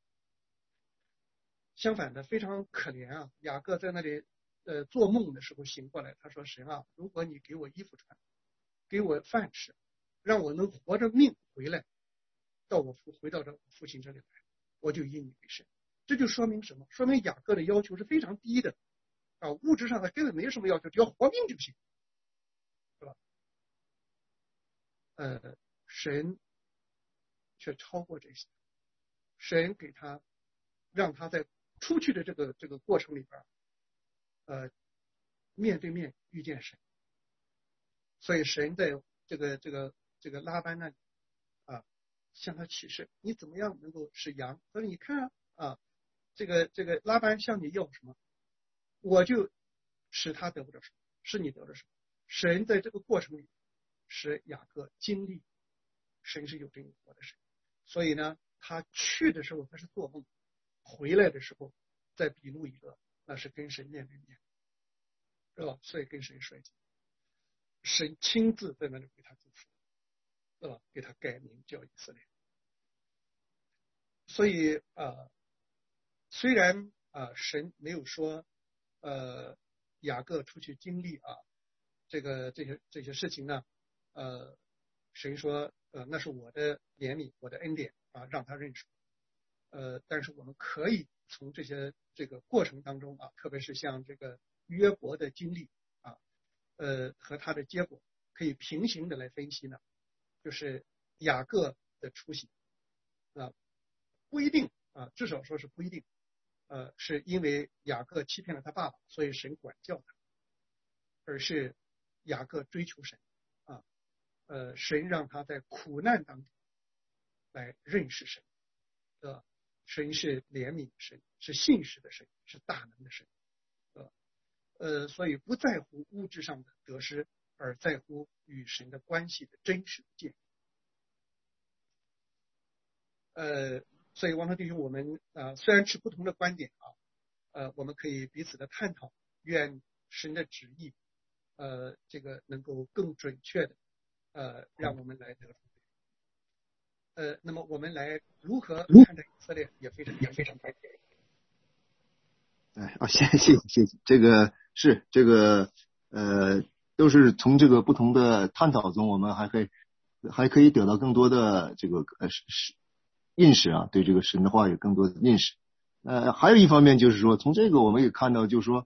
相反的，非常可怜啊！雅各在那里做梦的时候醒过来，他说：“神啊，如果你给我衣服穿，给我饭吃，让我能活着命回来，回到这父亲这里来，我就以你为神。”这就说明什么？说明雅各的要求是非常低的啊，物质上他根本没什么要求，只要活命就行，是吧？神却超过这些，神给他，让他在出去的这个过程里边，面对面遇见神。所以神在这个拉班那里啊，向他启示，你怎么样能够使羊？他说你看啊，这个拉班向你要什么，我就使他得不着什么，使你得着什么。神在这个过程里使雅各经历神是有真有活的神。所以呢，他去的时候他是做梦，回来的时候在比路以勒，那是跟神面对面，是吧？所以跟神摔跤，神亲自在那里给他祝福，是吧？给他改名叫以色列。所以虽然神没有说雅各出去经历这些事情呢，神说那是我的怜悯，我的恩典啊，让他认识。但是我们可以从这个过程当中啊，特别是像这个约伯的经历啊，和他的结果可以平行的来分析呢，就是雅各的出息啊，不一定啊，至少说是不一定，是因为雅各欺骗了他爸爸，所以神管教他，而是雅各追求神啊，神让他在苦难当中来认识神，神是怜悯的神，是信实的神，是大能的神，所以不在乎物质上的得失，而在乎与神的关系的真实建立。所以王涛弟兄，我们虽然持不同的观点啊，我们可以彼此的探讨，愿神的旨意这个能够更准确的让我们来得出。那么我们来如何看待以色列也非常开心。 谢谢，这个是这个都是从这个不同的探讨中，我们还可以得到更多的这个认识啊，对这个神的话有更多的认识。还有一方面就是说，从这个我们也看到，就是说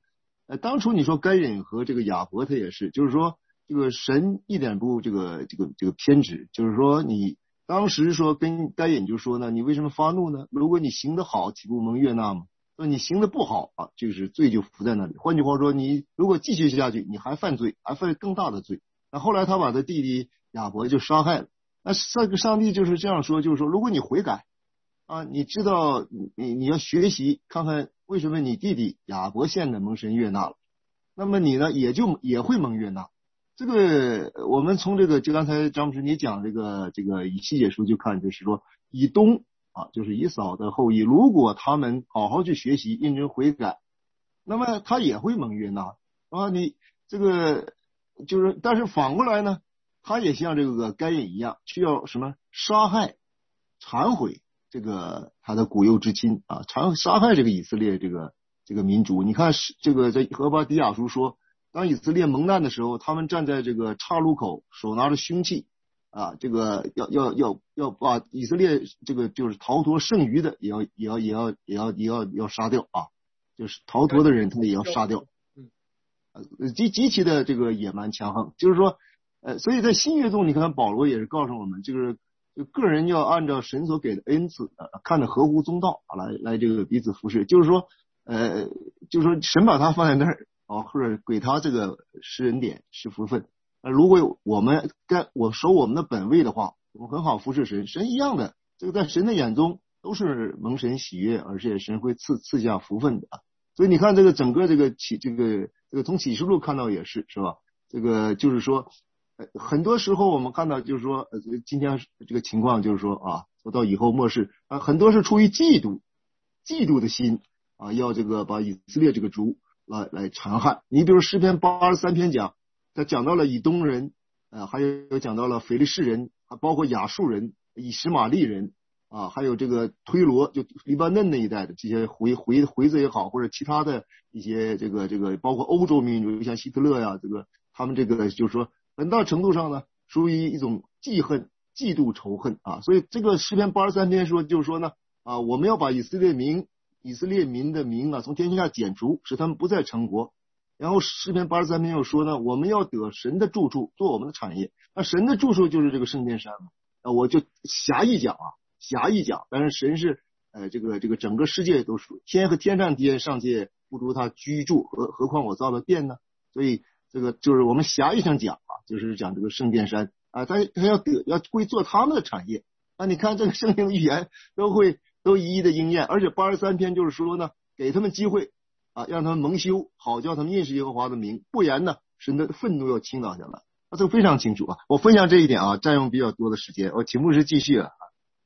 当初你说该隐和这个亚伯他也是，就是说这个神一点不这个偏执，就是说你当时说跟该隐就说呢，你为什么发怒呢？如果你行得好，岂不蒙悦纳吗？那你行得不好啊，就是罪就伏在那里。换句话说，你如果继续下去，你还犯罪，还犯更大的罪。那后来他把他弟弟亚伯就杀害了。那这个上帝就是这样说，就是说，如果你悔改啊，你知道你要学习看看为什么你弟弟亚伯现在蒙神悦纳了，那么你呢也会蒙悦纳。这个我们从这个就刚才张牧师你讲这个以西结书就看，就是说以东啊，就是以扫的后裔，如果他们好好去学习，认真悔改，那么他也会蒙悦纳啊。你这个就是，但是反过来呢，他也像这个该隐一样，需要什么杀害、忏悔这个他的古幼之亲啊，杀害这个以色列这个民族。你看这个在何巴底亚书说，当以色列蒙难的时候，他们站在这个岔路口，手拿着凶器啊，这个要把以色列这个就是逃脱剩余的也要杀掉啊，就是逃脱的人他也要杀掉。极其的这个野蛮强横，就是说所以在新约中你看保罗也是告诉我们，就是个人要按照神所给的恩赐看得合乎中道来这个彼此服侍，就是说神把他放在那儿啊，或者给他这个施恩典施福分。如果我守我们的本位的话，我们很好服侍神一样的，这个在神的眼中都是蒙神喜悦，而且神会赐下福分的。所以你看这个整个这个从启示录看到也是吧？这个就是说很多时候我们看到就是说今天这个情况就是说啊，说到以后末世啊，很多是出于嫉妒的心啊，要这个把以色列这个族来残害。你比如诗篇83篇他讲到了以东人还有讲到了腓利士人，还包括亚述人、以实玛利人啊，还有这个推罗，就黎巴嫩那一带的这些回子也好，或者其他的一些这个包括欧洲民族，像希特勒呀，这个他们这个就是说很大程度上呢，属于一种记恨、嫉妒、仇恨啊。所以这个诗篇83篇说，就是说呢啊，我们要把以色列民的名啊从天下剪除，使他们不再成国。然后诗篇83篇又说呢，我们要得神的住处做我们的产业。那神的住处就是这个圣殿山嘛。我就狭义讲，但是神是这个整个世界都属天和天上天上界不如他居住，何况我造的殿呢？所以这个就是我们狭义上讲就是讲这个圣殿山啊，他要会做他们的产业。那你看这个圣经的预言都一一的应验，而且83篇就是说呢，给他们机会啊，让他们蒙羞，好叫他们认识耶和华的名，不然呢，神的愤怒要倾倒下来。这个非常清楚啊。我分享这一点啊，占用比较多的时间，我请牧师继续了。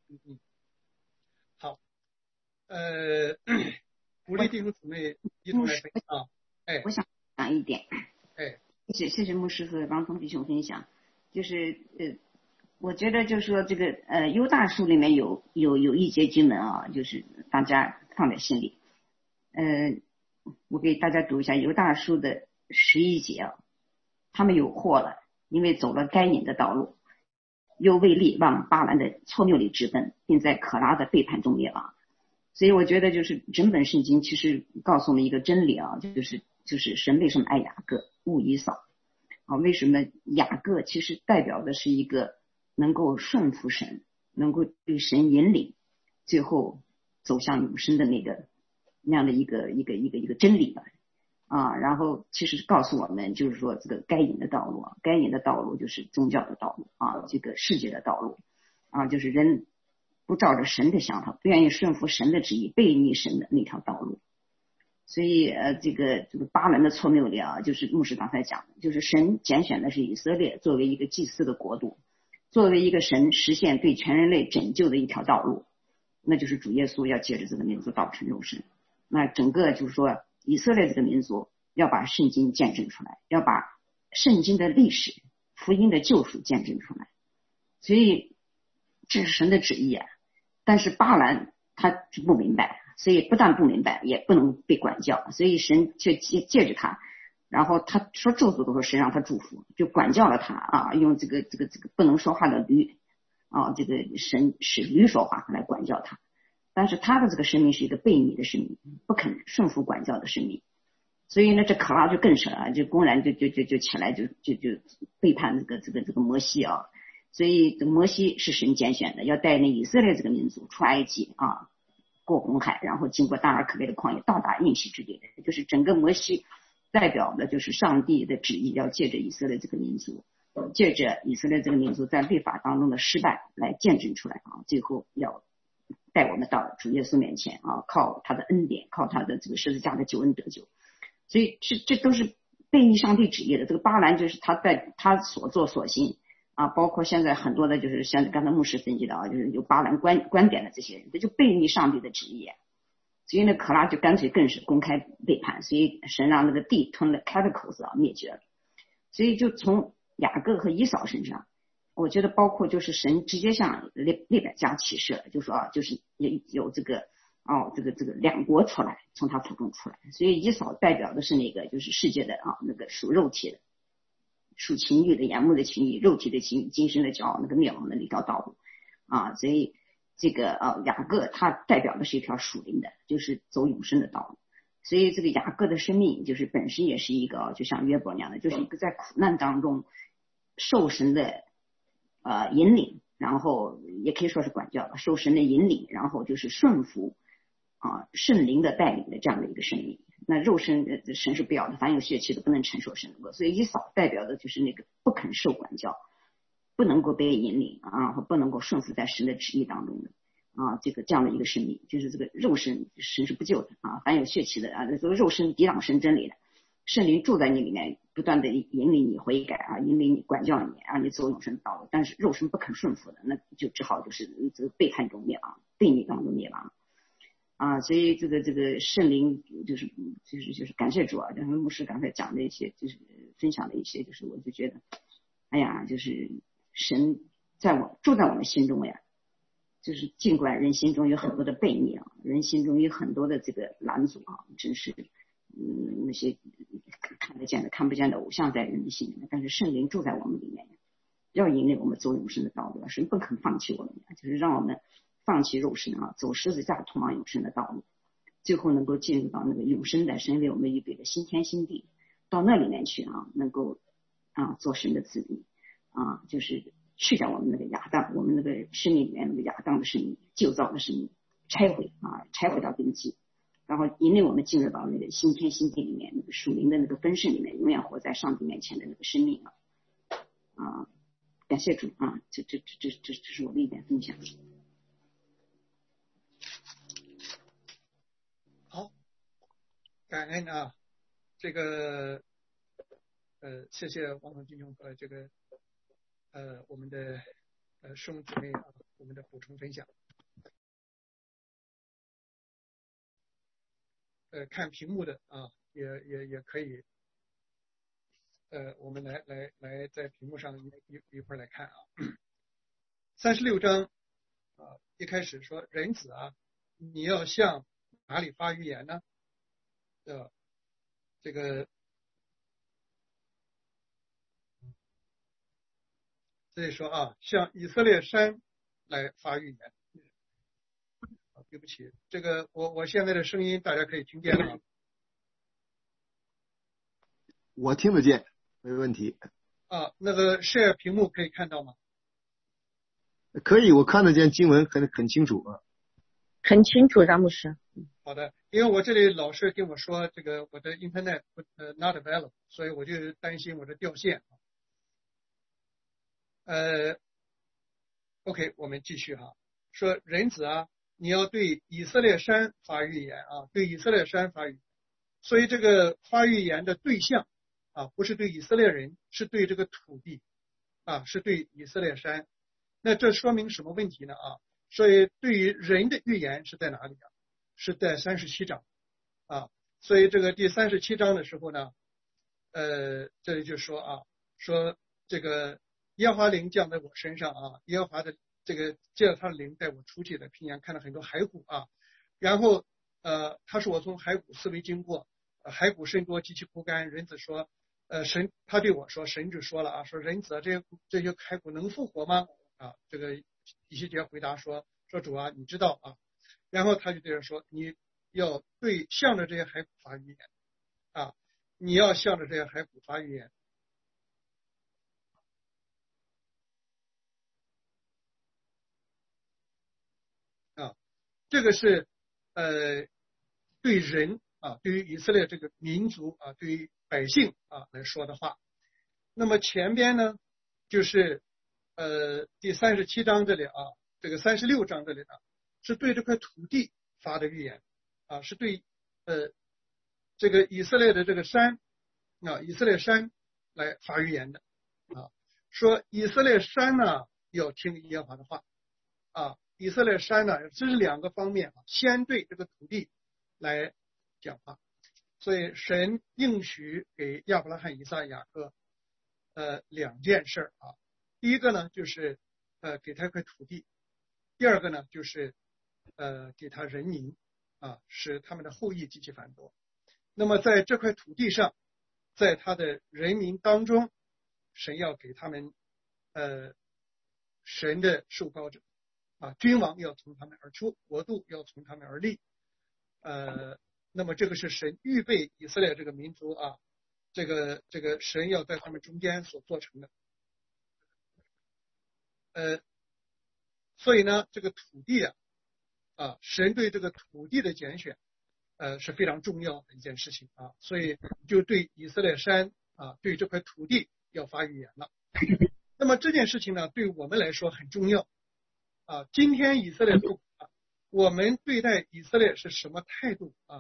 好，鼓励弟兄姊妹一同来分享。 我想讲一点。谢谢牧师和王彤弟兄分享。就是我觉得就是说这个犹大书里面有一节经文啊，就是大家放在心里。我给大家读一下犹大书的11节啊，他们有祸了，因为走了该隐的道路，又为利往巴兰的错谬里直奔，并在可拉的背叛中灭亡。所以我觉得就是整本圣经其实告诉我们一个真理啊，就是神为什么爱雅各恶以扫啊？为什么雅各其实代表的是一个能够顺服神，能够被神引领，最后走向永生的那样的一个真理啊。然后其实告诉我们就是说这个该隐的道路就是宗教的道路啊，这个世界的道路啊，就是人不照着神的想法，不愿意顺服神的旨意，背逆神的那条道路。所以这个巴兰的错谬里啊，就是牧师刚才讲的，就是神拣选的是以色列作为一个祭司的国度，作为一个神实现对全人类拯救的一条道路，那就是主耶稣要借着这个民族道成肉身。那整个就是说以色列这个民族要把圣经见证出来，要把圣经的历史福音的救赎见证出来，所以这是神的旨意啊。但是巴兰他不明白，所以不但不明白，也不能被管教，所以神却借着他，然后他说咒诅都是神让他祝福，就管教了他啊，用这个不能说话的驴啊，这个神使驴说话来管教他。但是他的这个生命是一个悖逆的生命，不肯顺服管教的生命所以呢，这可拉就更是了，就公然就起来就背叛这个摩西啊。所以这摩西是神拣选的，要带领以色列这个民族出埃及啊，过红海，然后经过大而可畏的旷野，到达应许之地的。就是整个摩西代表的就是上帝的旨意，要借着以色列这个民族，借着以色列这个民族在律法当中的失败来见证出来啊，最后要带我们到主耶稣面前啊，靠他的恩典，靠他的这个十字架的救恩得救。所以这都是背逆上帝旨意的。这个巴兰就是他在他所作所行啊，包括现在很多的就是像刚才牧师分析的啊，就是有巴兰观点的这些人，这就背逆上帝的旨意。所以呢，可拉就干脆更是公开背叛，所以神让那个地吞了开的口子啊，灭绝了。所以就从雅各和以扫身上，我觉得包括就是神直接向利百加启示了，就说啊，就是有这个这个两国出来，从他腹中出来。所以以扫代表的是那个就是世界的啊，那个属肉体的，属情欲的，眼目的情欲，肉体的情欲，今生的骄傲，那个灭亡的那条道路啊。所以这个雅各他代表的是一条属灵的，就是走永生的道路。所以这个雅各的生命就是本身也是一个就像约伯那样的，就是一个在苦难当中受神的引领，然后也可以说是管教吧，受神的引领，然后就是顺服圣灵的带领的这样的一个生命。那肉身神是不要的，凡有血气的不能承受神的国。所以以扫代表的就是那个不肯受管教，不能够被引领啊，不能够顺服在神的旨意当中的啊，这样的一个生命，就是这个肉身神是不救的啊，凡有血气的啊，这个肉身抵挡神真理的，圣灵住在你里面，不断的引领你悔改啊，引领你管教你，让你走永生的道路。但是肉身不肯顺服的，那就只好就是这个背叛中灭亡，背逆当中灭亡啊。所以这个圣灵就是感谢主啊，然后牧师刚才讲的一些就是分享的一些，就是我就觉得哎呀，就是神住在我们心中呀，就是尽管人心中有很多的悖逆啊，人心中有很多的这个拦阻啊，真是那些看得见的看不见的偶像在人的心里面，但是圣灵住在我们里面，要引领我们走永生的道路，神不肯放弃我们，就是让我们放弃肉身啊，走十字架通往永生的道路，最后能够进入到那个永生的神为我们预备的新天新地，到那里面去啊，能够做神的子民啊，就是去掉我们那个亚当，我们那个生命里面那个亚当的生命，旧造的生命，拆毁到根基，然后引领我们进入到那个新天新地里面，那个属灵的那个分身里面，永远活在上帝面前的那个生命啊，感谢主啊，这是我的一点分享。 好，感恩啊，这个谢谢王总弟兄和这个我们的师兄姊妹啊，我们的补充分享。看屏幕的啊，也可以，我们来在屏幕上一块来看啊。36章啊，一开始说人子啊，你要向哪里发预言呢？这个这里说啊，向以色列山来发预言。对不起，这个我现在的声音大家可以听见吗？ 我听得见，没问题。 啊，那个 share 屏幕可以看到吗？ 可以，我看得见经文很清楚啊。 很清楚，张牧师。 好的，因为我这里老是跟我说这个我的 internet not available， 所以我就担心我的掉线。OK， 我们继续哈，说人子啊，你要对以色列山发预言啊，对以色列山发预言。所以这个发预言的对象啊，不是对以色列人，是对这个土地啊，是对以色列山。那这说明什么问题呢啊？所以对于人的预言是在哪里啊？是在37章啊。所以这个第37章的时候呢，这里就说啊，说这个耶和华灵降在我身上啊，耶和华的这个借着他的灵带我出去的平原，看到很多骸骨啊。然后他说我从骸骨四围经过，骸骨甚多，极其枯干。人子说，神他对我说，神就说了啊，说人子这些骸骨能复活吗？啊，这个以西结回答说主啊，你知道啊。然后他就对他说，你要向着这些骸骨发预言啊，你要向着这些骸骨发预言。啊，这个是对人啊，对于以色列这个民族啊，对于百姓啊来说的话。那么前边呢，就是第37章这里啊，这个36章这里呢，是对这块土地发的预言啊，是对这个以色列的这个山啊，以色列山来发预言的啊，说以色列山呢要听耶和华的话啊，以色列山呢，这是两个方面啊，先对这个土地来讲话，所以神应许给亚伯拉罕、以撒、雅各两件事啊，第一个呢就是给他一块土地，第二个呢就是给他人民啊，使他们的后裔极其繁多。那么在这块土地上，在他的人民当中，神要给他们神的受膏者啊，君王要从他们而出，国度要从他们而立。那么这个是神预备以色列这个民族啊，这个神要在他们中间所做成的。所以呢，这个土地啊，神对这个土地的拣选是非常重要的一件事情啊，所以就对以色列山啊，对这块土地要发预言了。那么这件事情呢，对我们来说很重要啊。今天以色列我们对待以色列是什么态度啊？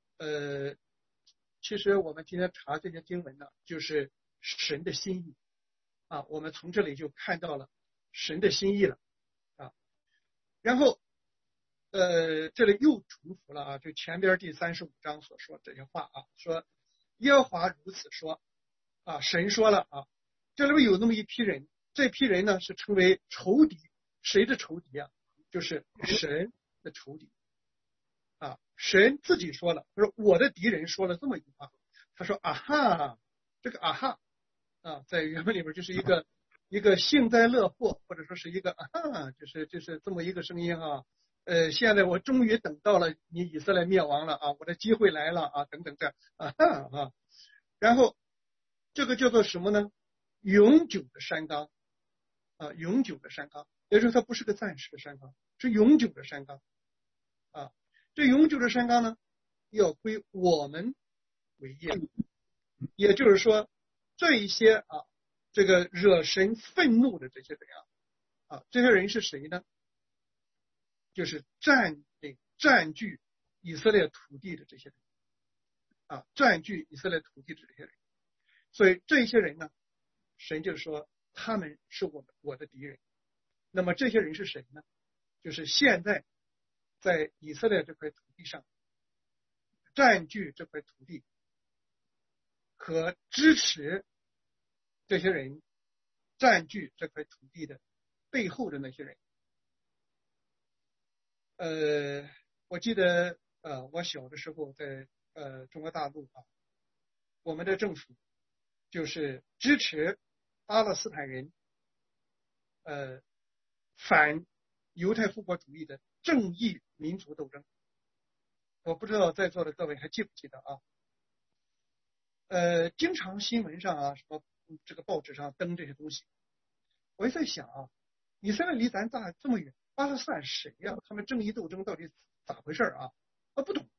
其实我们今天查这些经文呢，就是神的心意啊，我们从这里就看到了神的心意了啊。然后这里又重复了啊，就前边第35章所说这些话啊，说耶和华如此说啊，神说了啊，这里面有那么一批人，这批人呢是称为仇敌，谁的仇敌啊？就是神的仇敌啊。神自己说了，他说我的敌人说了这么一句话，他说啊哈，这个啊哈啊，在原文里边就是一个幸灾乐祸，或者说是一个啊哈，就是这么一个声音啊。现在我终于等到了你以色列灭亡了啊，我的机会来了啊，等等这样啊哈啊。然后这个叫做什么呢？永久的山冈啊，永久的山冈，也就是说它不是个暂时的山冈，是永久的山冈啊。这永久的山冈呢，要归我们为业，也就是说，这一些啊，这个惹神愤怒的这些人啊，这些人是谁呢？就是占据以色列土地的这些人啊，占据以色列土地的这些人。所以这些人呢，神就说他们是我的敌人。那么这些人是谁呢？就是现在在以色列这块土地上占据这块土地和支持这些人占据这块土地的背后的那些人。我记得我小的时候在中国大陆啊，我们的政府就是支持巴勒斯坦人反犹太复国主义的正义民族斗争。我不知道在座的各位还记不记得啊？经常新闻上啊，什么这个报纸上登这些东西，我也在想啊，以色列离咱这么远，巴勒斯坦谁呀？他们正义斗争到底咋回事啊？不懂。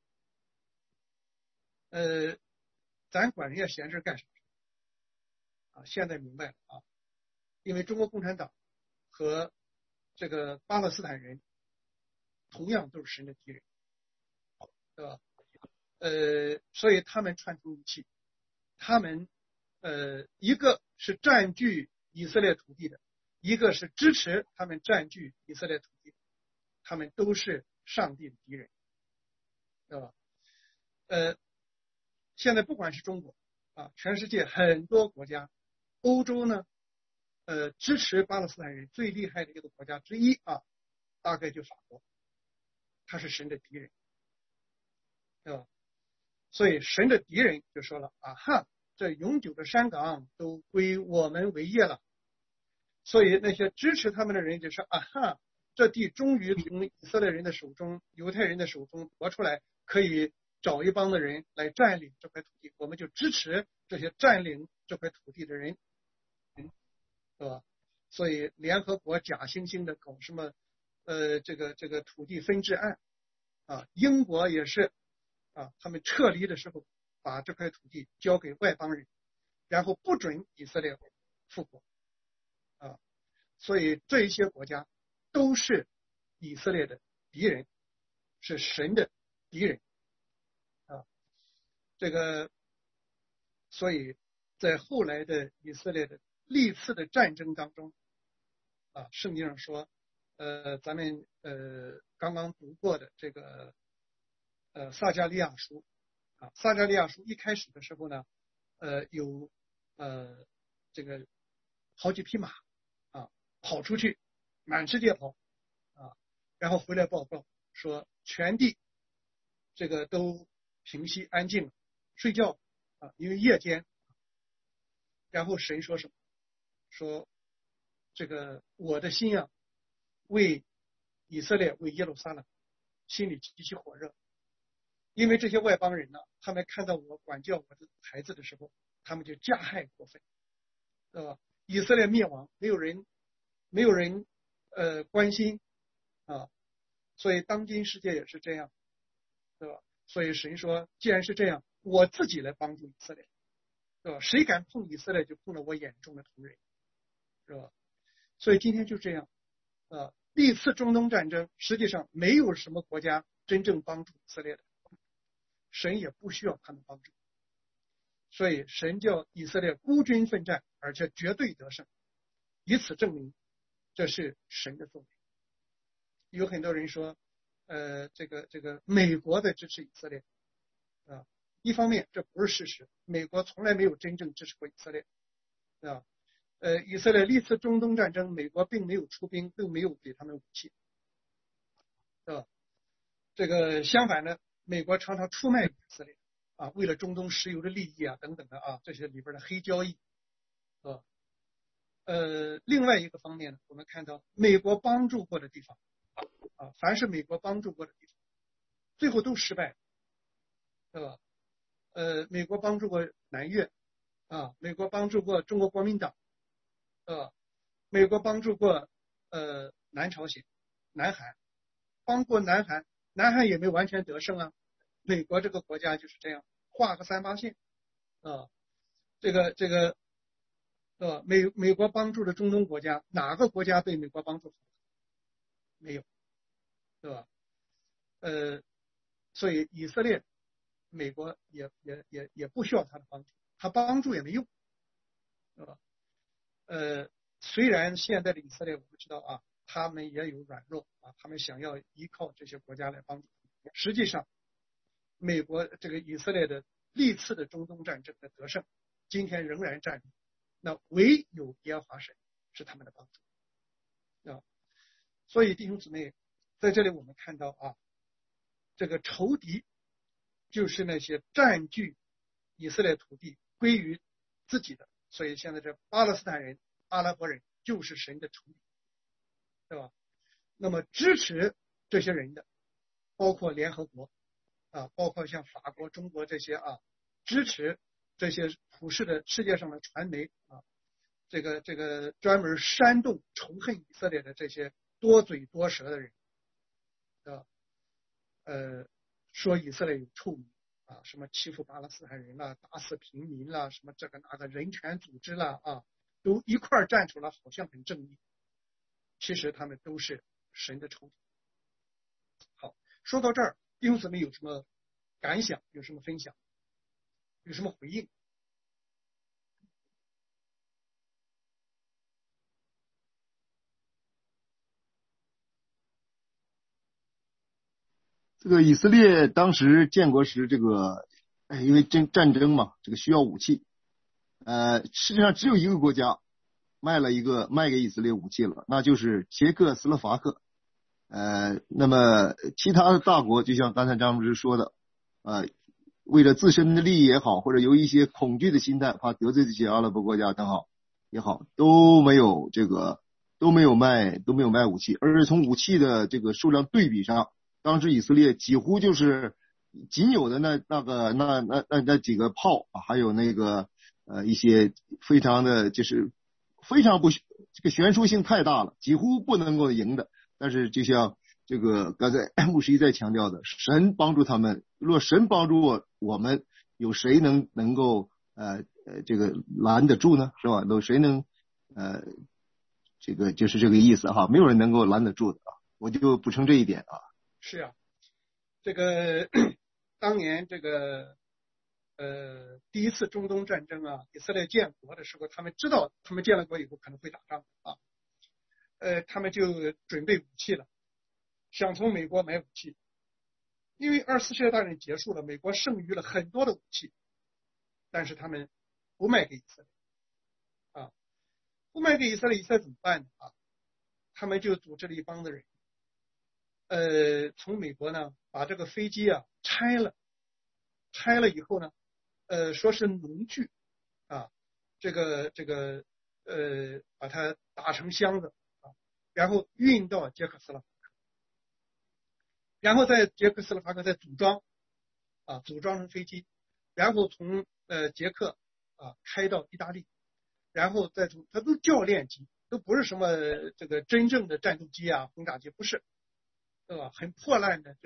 咱管人家闲事干什么啊？现在明白了啊，因为中国共产党和这个巴勒斯坦人同样都是神的敌人，对吧？所以他们串通一气，他们一个是占据以色列土地的，一个是支持他们占据以色列土地的，他们都是上帝的敌人，对吧？现在不管是中国啊，全世界很多国家，欧洲呢，支持巴勒斯坦人最厉害的一个国家之一啊，大概就法国，他是神的敌人，对吧？所以神的敌人就说了啊哈，这永久的山岗都归我们为业了。所以那些支持他们的人就说啊哈，这地终于从以色列人的手中、犹太人的手中夺出来，可以找一帮的人来占领这块土地，我们就支持这些占领这块土地的人，对吧？所以联合国假惺惺的搞什么这个土地分治案啊，英国也是啊，他们撤离的时候把这块土地交给外邦人，然后不准以色列复国啊，所以这一些国家都是以色列的敌人，是神的敌人啊。这个，所以在后来的以色列的历次的战争当中啊，圣经上说，咱们刚刚读过的这个撒迦利亚书啊，撒迦利亚书一开始的时候呢，有这个好几匹马啊跑出去，满世界跑啊，然后回来报告说全地这个都平息安静了，睡觉啊，因为夜间。然后神说什么？说这个我的心啊，为以色列为耶路撒冷心里极其火热，因为这些外邦人呢，他们看到我管教我的孩子的时候，他们就加害过分，对吧？以色列灭亡，没有人关心啊，所以当今世界也是这样，对吧？所以神说，既然是这样，我自己来帮助以色列，对吧？谁敢碰以色列，就碰了我眼中的同人，是吧？所以今天就这样，历次中东战争实际上没有什么国家真正帮助以色列的，神也不需要他们帮助，所以神叫以色列孤军奋战，而且绝对得胜，以此证明这是神的作为。有很多人说，这个美国在支持以色列啊，一方面这不是事实，美国从来没有真正支持过以色列啊。以色列历次中东战争，美国并没有出兵，并没有给他们武器，啊，这个相反呢，美国常常出卖以色列啊，为了中东石油的利益啊等等的啊，这些里边的黑交易啊。另外一个方面呢，我们看到美国帮助过的地方啊，凡是美国帮助过的地方，最后都失败了，对吧？美国帮助过南越啊，美国帮助过中国国民党。美国帮助过南朝鲜、南韩，帮过南韩，南韩也没有完全得胜啊。美国这个国家就是这样，画个三八线啊。美国帮助的中东国家，哪个国家被美国帮助？没有，对吧？所以以色列，美国也不需要他的帮助，他帮助也没用，对吧？虽然现在的以色列我们知道啊，他们也有软弱啊，他们想要依靠这些国家来帮助。实际上，美国这个以色列的历次的中东战争的得胜，今天仍然占领，那唯有耶和华神是他们的帮助啊。所以弟兄姊妹，在这里我们看到啊，这个仇敌就是那些占据以色列土地归于自己的。所以现在这巴勒斯坦人、阿拉伯人就是神的仇敌，对吧？那么支持这些人的，包括联合国啊，包括像法国、中国这些啊，支持这些普世的世界上的传媒啊，这个专门煽动仇恨以色列的这些多嘴多舌的人，说以色列有臭名。啊，什么欺负巴勒斯坦人啦，打死平民啦，什么这个那个人权组织啦啊，都一块站出来，好像很正义。其实他们都是神的仇敌。好，说到这儿，弟兄姊妹有什么感想？有什么分享？有什么回应？ 这个以色列当时建国时，这个因为战争嘛，这个需要武器，实际上只有一个国家卖给以色列武器了，那就是捷克斯洛伐克。那么其他的大国，就像刚才张牧师说的，为了自身的利益也好，或者有一些恐惧的心态，怕得罪这些阿拉伯国家等好也好，都没有卖武器，而是从武器的这个数量对比上，当时以色列几乎就是仅有的那几个炮啊，还有那个一些非常的就是非常不这个悬殊性太大了，几乎不能够赢的。但是就像这个刚才牧师一再强调的，神帮助他们，若神帮助我们，有谁能够这个拦得住呢？是吧？有谁能这个就是这个意思哈，没有人能够拦得住的啊。我就补充这一点啊。 是啊，这个当年这个第一次中东战争啊，以色列建国的时候，他们知道他们建了国以后可能会打仗啊，他们就准备武器了，想从美国买武器，因为24世界大战结束了，美国剩余了很多的武器，但是他们不卖给以色列啊，不卖给以色列，以色列怎么办呢啊？他们就组织了一帮子人，从美国呢把这个飞机啊拆了以后呢，说是农具啊，把它打成箱子啊，然后运到捷克斯洛伐克，然后在捷克斯洛伐克再组装成飞机，然后从捷克啊开到意大利，然后再从它都教练机，都不是什么这个真正的战斗机啊轰炸机，不是，对吧？很破烂的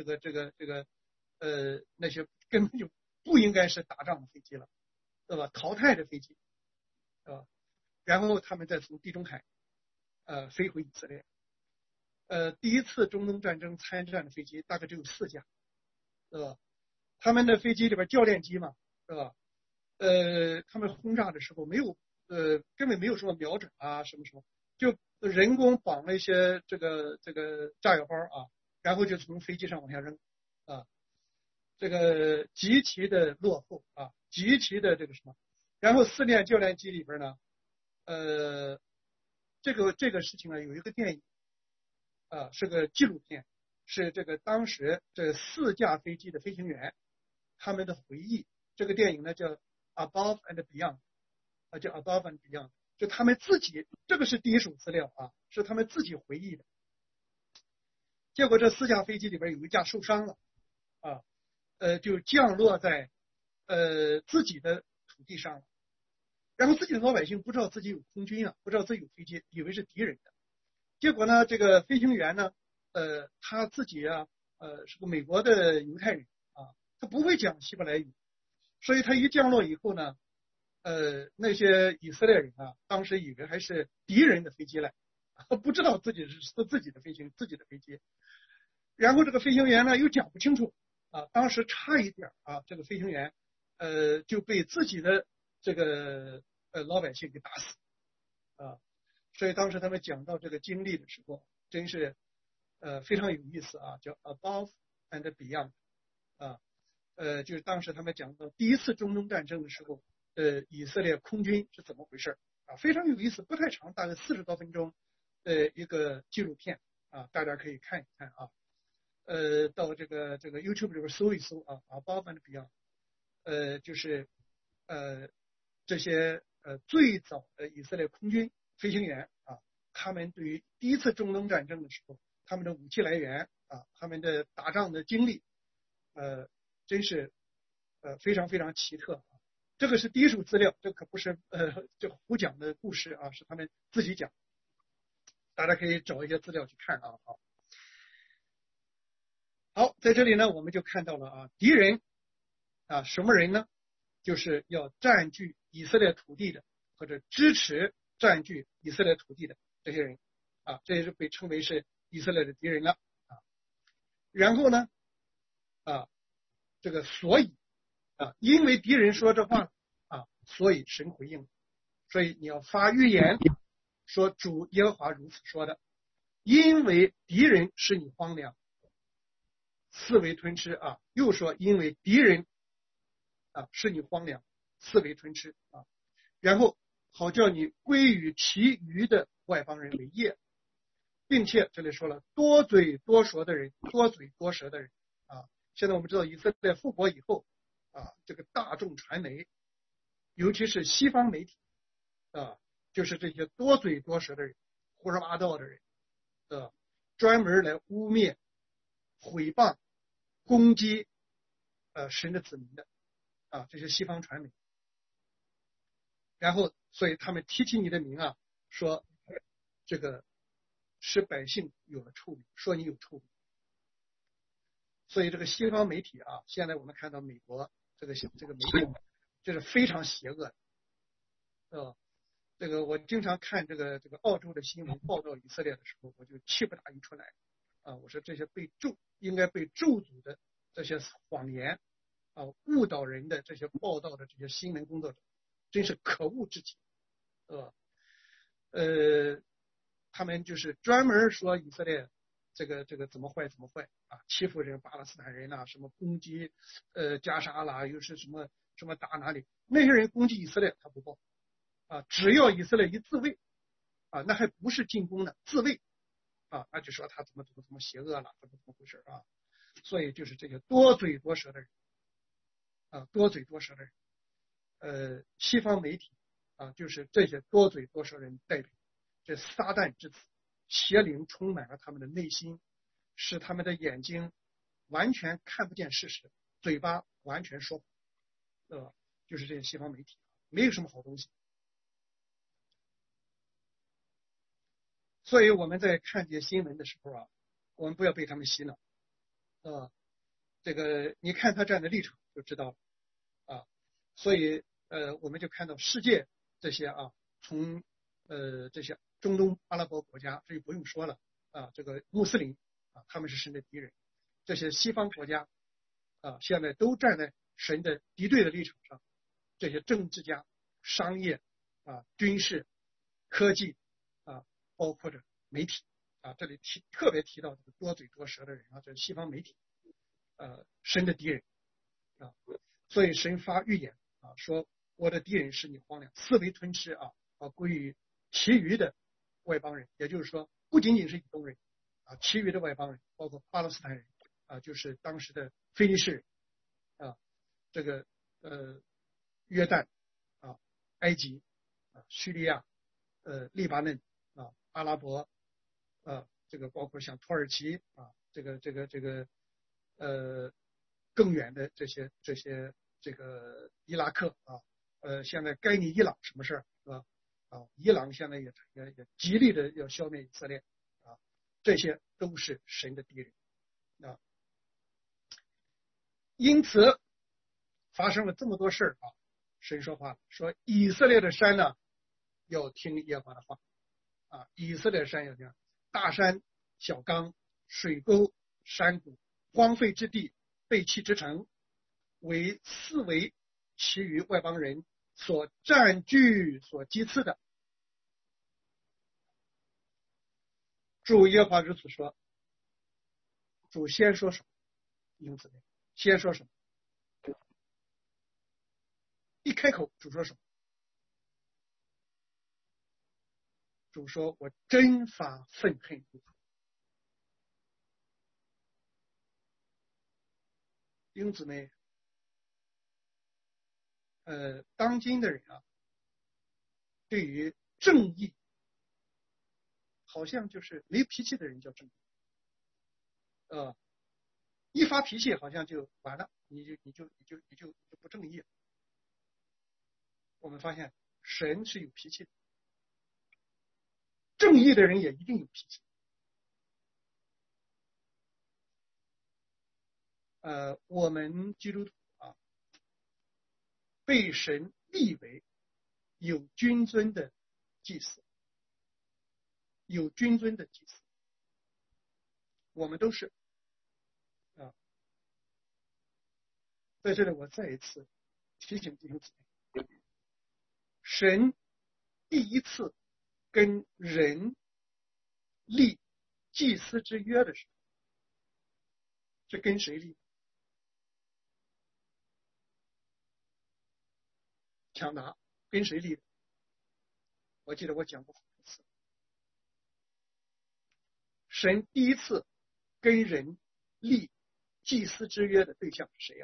那些根本就不应该是打仗的飞机了，对吧？淘汰的飞机，对吧？然后他们再从地中海飞回以色列。第一次中东战争参战的飞机大概只有4架，对吧？他们的飞机里边教练机嘛，对吧？他们轰炸的时候根本没有什么瞄准啊什么，就人工绑了一些这个炸药包啊，然后就从飞机上往下扔啊，这个极其的落后啊，极其的这个什么，然后4辆教练机里边呢，这个事情呢有一个电影啊，是个纪录片，是这个当时这4架飞机的飞行员他们的回忆。这个电影呢叫 Above and Beyond 啊，叫 Above and Beyond， 就他们自己，这个是第一手资料啊，是他们自己回忆的。结果这4架飞机里边有一架受伤了啊，就降落在自己的土地上了，然后自己的老百姓不知道自己有空军啊，不知道自己有飞机，以为是敌人的。结果呢，这个飞行员呢，他自己啊，是个美国的犹太人啊，他不会讲希伯来语，所以他一降落以后呢，那些以色列人啊，当时以为还是敌人的飞机来，不知道自己是自己的飞机。然后这个飞行员呢又讲不清楚啊，当时差一点啊，这个飞行员就被自己的这个老百姓给打死啊。所以当时他们讲到这个经历的时候，真是非常有意思啊，叫 Above and Beyond 啊，就是当时他们讲到第一次中东战争的时候，以色列空军是怎么回事啊，非常有意思，不太长，大概40多分钟的一个纪录片啊，大家可以看一看啊，到这个 YouTube 里边搜一搜啊 ，Above and Beyond，就是这些最早的以色列空军飞行员啊，他们对于第一次中东战争的时候，他们的武器来源啊，他们的打仗的经历，真是非常非常奇特啊。这个是第一手资料，这可不是这胡讲的故事啊，是他们自己讲。大家可以找一些资料去看啊。好，在这里呢，我们就看到了啊，敌人啊，什么人呢？就是要占据以色列土地的，或者支持占据以色列土地的这些人啊，这也是被称为是以色列的敌人了啊。然后呢，这个所以啊，因为敌人说这话啊，所以神回应，所以你要发预言，说主耶和华如此说的，因为敌人使你荒凉，四围吞吃啊，又说因为敌人啊使你荒凉，四围吞吃啊，然后好叫你归于其余的外邦人为业，并且这里说了多嘴多舌的人，多嘴多舌的人啊。现在我们知道以色列复国以后啊，这个大众传媒，尤其是西方媒体啊，就是这些多嘴多舌的人，胡说八道的人，专门来污蔑、毁谤、攻击神的子民的这些西方传媒，然后所以他们提起你的名说这个使百姓有了臭名，说你有臭名。所以这个西方媒体现在我们看到美国这个媒体就是非常邪恶的，这个我经常看这个澳洲的新闻报道以色列的时候，我就气不打一处来我说这些应该被咒诅的这些谎言误导人的这些报道的这些新闻工作者，真是可恶至极。他们就是专门说以色列这个怎么坏欺负人巴勒斯坦人什么攻击加沙啦，又是什么打哪里，那些人攻击以色列他不报只要以色列一自卫那还不是进攻呢，自卫那就说他怎么邪恶了，怎么回事所以就是这些多嘴多舌的人西方媒体就是这些多嘴多舌人代表这撒旦之子，邪灵充满了他们的内心，使他们的眼睛完全看不见事实，嘴巴完全说谎就是这些西方媒体没有什么好东西。所以我们在看这些新闻的时候我们不要被他们洗脑这个你看他站的立场就知道了所以我们就看到世界这些从这些中东阿拉伯国家，这就不用说了这个穆斯林他们是神的敌人，这些西方国家现在都站在神的敌对的立场上，这些政治家、商业军事、科技包括着媒体这里特别提到这个多嘴多舌的人这是西方媒体神的敌人所以神发预言说我的敌人使你荒凉，四围吞吃归于其余的外邦人，也就是说不仅仅是以东人其余的外邦人，包括巴勒斯坦人就是当时的非利士人这个约旦埃及叙利亚黎巴嫩阿拉伯这个包括像土耳其这个更远的这些这个伊拉克现在该尼伊朗什么事是吧伊朗现在也极力的要消灭以色列这些都是神的敌人因此发生了这么多事神说话了，说以色列的山呢要听耶和华的话以色列山要听，大山小冈水沟山谷荒废之地废弃之城，为四围其余外邦人所占据所讥刺的。主耶和华如此说。主先说什么？因此先说什么？一开口主说什么？主说我真发愤恨不服。弟兄姊妹当今的人对于正义好像就是没脾气的人叫正义一发脾气好像就完了，你就不正义了。我们发现神是有脾气的，正义的人也一定有脾气我们基督徒被神立为有君尊的祭司，有君尊的祭司，我们都是在这里我再一次提醒弟兄姊妹，神第一次跟人立祭司之约的时候，是跟谁立？抢答，跟谁立的？我记得我讲过好多次。神第一次跟人立祭司之约的对象是谁呀？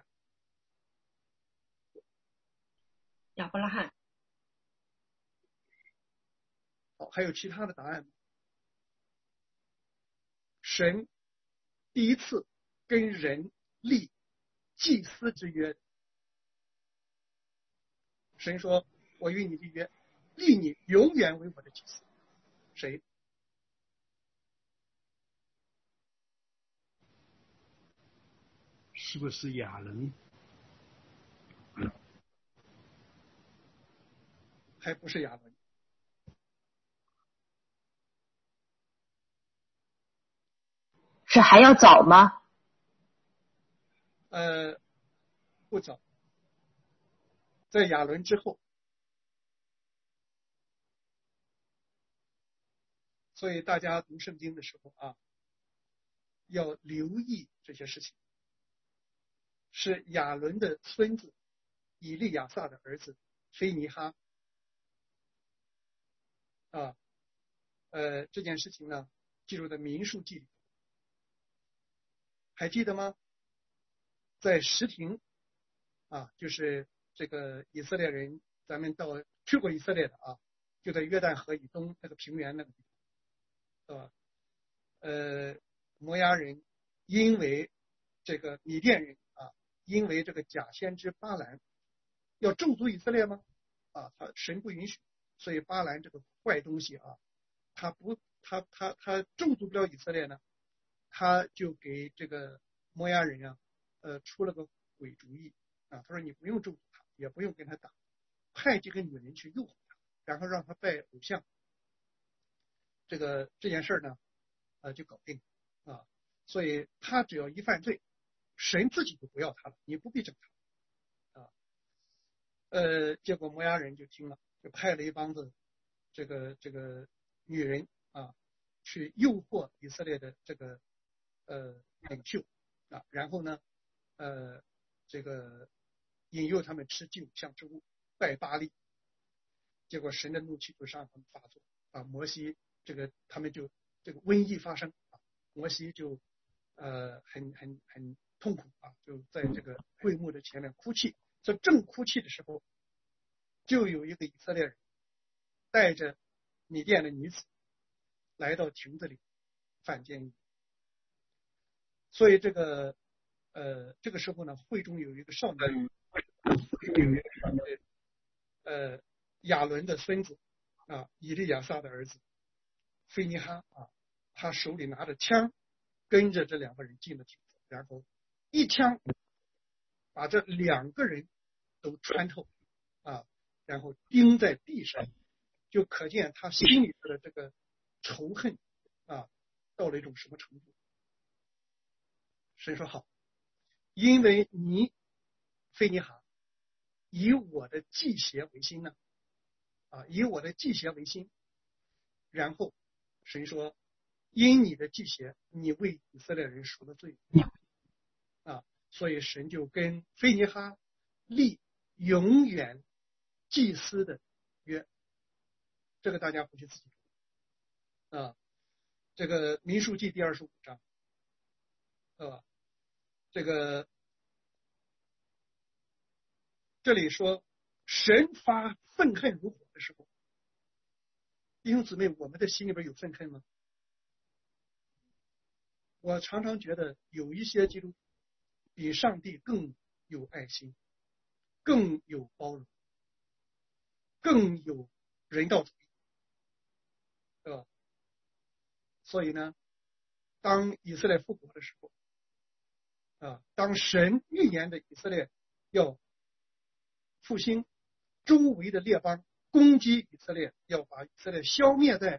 亚伯拉罕。 好，还有其他的答案吗？神第一次跟人立祭司之约。神说：“我与你立约，立你永远为我的祭司。”谁？ 是不是亚伦？ 还不是亚伦。 是还要早吗？ 不早，在亚伦之后。所以大家读圣经的时候啊，要留意这些事情。是亚伦的孙子以利亚撒的儿子菲尼哈啊，这件事情呢，记录在民数记里，还记得吗？在什亭啊，就是这个以色列人，咱们去过以色列的啊，就在约旦河以东那个平原那个地方，摩押人因为这个米甸人啊，因为这个假先知巴兰要咒诅以色列吗？啊，神不允许，所以巴兰这个坏东西啊，他咒诅不了以色列呢，他就给这个摩押人啊，出了个鬼主意啊，他说你不用咒诅他，也不用跟他打，派几个女人去诱惑他，然后让他拜偶像，这件事呢，就搞定啊。所以他只要一犯罪，神自己就不要他了，你不必整他啊。结果摩押人就听了，就派了一帮子这个女人啊，去诱惑以色列的这个领袖啊，然后呢，这个引诱他们吃祭偶像之物，拜巴力。结果神的怒气就上他们发作啊，摩西他们就这个瘟疫发生啊，摩西就很痛苦啊，就在这个会幕的前面哭泣。在正哭泣的时候，就有一个以色列人带着米甸的女子来到亭子里犯奸淫。所以这个时候呢，会中有一个少年，亚伦的孙子啊，以利亚撒的儿子菲尼哈啊，他手里拿着枪，跟着这两个人进了亭子，然后一枪把这两个人都穿透啊，然后钉在地上，就可见他心里的这个仇恨啊，到了一种什么程度。神说好，因为你菲尼哈以我的祭邪为心呢，啊，以我的祭邪为心。然后神说，因你的祭邪，你为以色列人赎了罪啊，所以神就跟菲尼哈立永远祭司的约。这个大家回去自己读啊，这个民数记第25章，这里说神发愤恨如火的时候，弟兄姊妹，我们的心里边有愤恨吗？我常常觉得有一些基督徒比上帝更有爱心，更有包容，更有人道主义，对吧？所以呢，当以色列复国的时候啊，当神预言的以色列要复兴，周围的列邦攻击以色列，要把以色列消灭在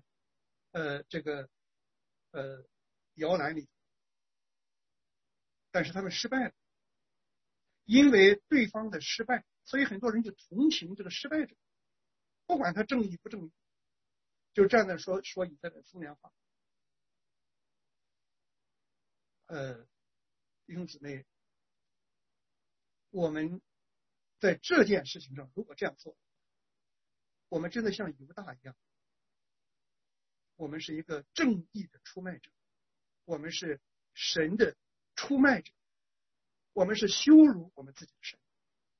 摇篮里，但是他们失败了，因为对方的失败，所以很多人就同情这个失败者，不管他正义不正义，就站在说以色列风凉话。弟兄姊妹，我们在这件事情上如果这样做，我们真的像犹大一样，我们是一个正义的出卖者，我们是神的出卖者，我们是羞辱我们自己的神，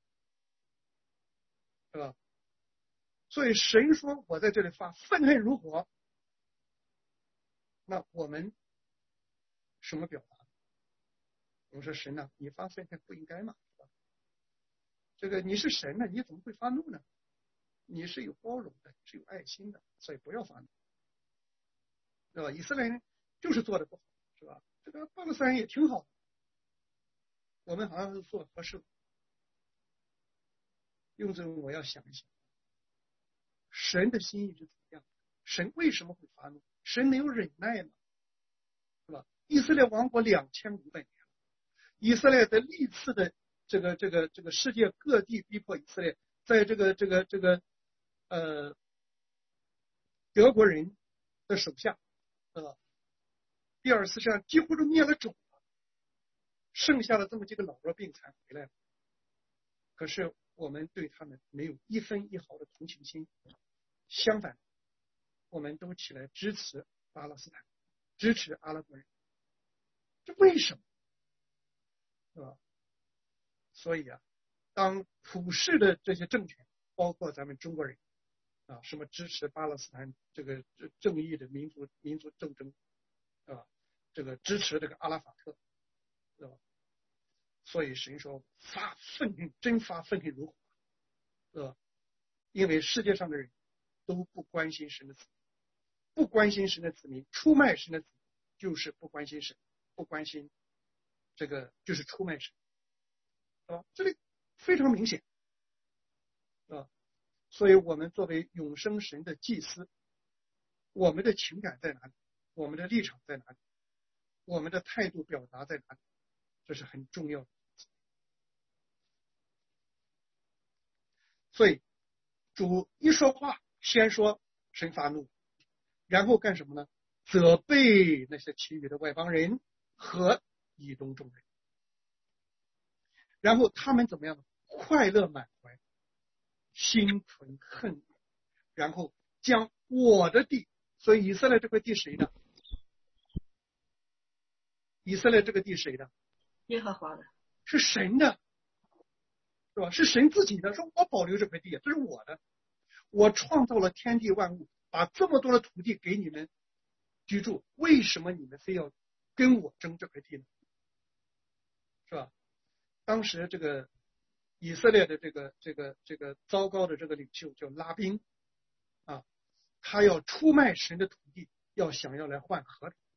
是吧？所以神说我在这里发愤恨如火，那我们什么表达？ 我说神呢，你发愤恨不应该嘛，是吧？这个你是神呢，你怎么会发怒呢？你是有包容的，是有爱心的，所以不要发怒，对吧？以色列人就是做的不好，是吧？这个巴勒斯坦人也挺好的，我们好像是做合适的。用这种我要想一想，神的心意是怎么样？神为什么会发怒？神没有忍耐吗？是吧？以色列王国2500年，以色列的历次的这个世界各地逼迫以色列，在这个德国人的手下，第二次世界大战几乎都灭了种了，剩下了这么几个老弱病残回来了。可是我们对他们没有一分一毫的同情心，相反，我们都起来支持巴勒斯坦，支持阿拉伯人，这为什么？是吧？所以啊，当普世的这些政权，包括咱们中国人啊，什么支持巴勒斯坦这个正义的民族斗争啊，这个支持这个阿拉法特，是吧？所以神说发愤恨，真发愤恨如火，是吧？因为世界上的人都不关心神的子民，不关心神的子民，出卖神的子民就是不关心神，不关心这个就是出卖神，是吧？这里非常明显，是吧？所以我们作为永生神的祭司，我们的情感在哪里？我们的立场在哪里？我们的态度表达在哪里？这是很重要的。所以主一说话，先说神发怒，然后干什么呢？责备那些其余的外邦人和以东众人，然后他们怎么样呢？快乐满怀，心存恨恶，然后将我的地，所以以色列这块地谁的？以色列这个地谁的？ 耶和华的， 是神的，是吧？是神自己的，说我保留这块地，这是我的，我创造了天地万物，把这么多的土地给你们居住，为什么你们非要跟我争这块地呢？是吧？当时这个以色列的这个糟糕的这个领袖叫拉宾啊，他要出卖神的土地，想要来换和平。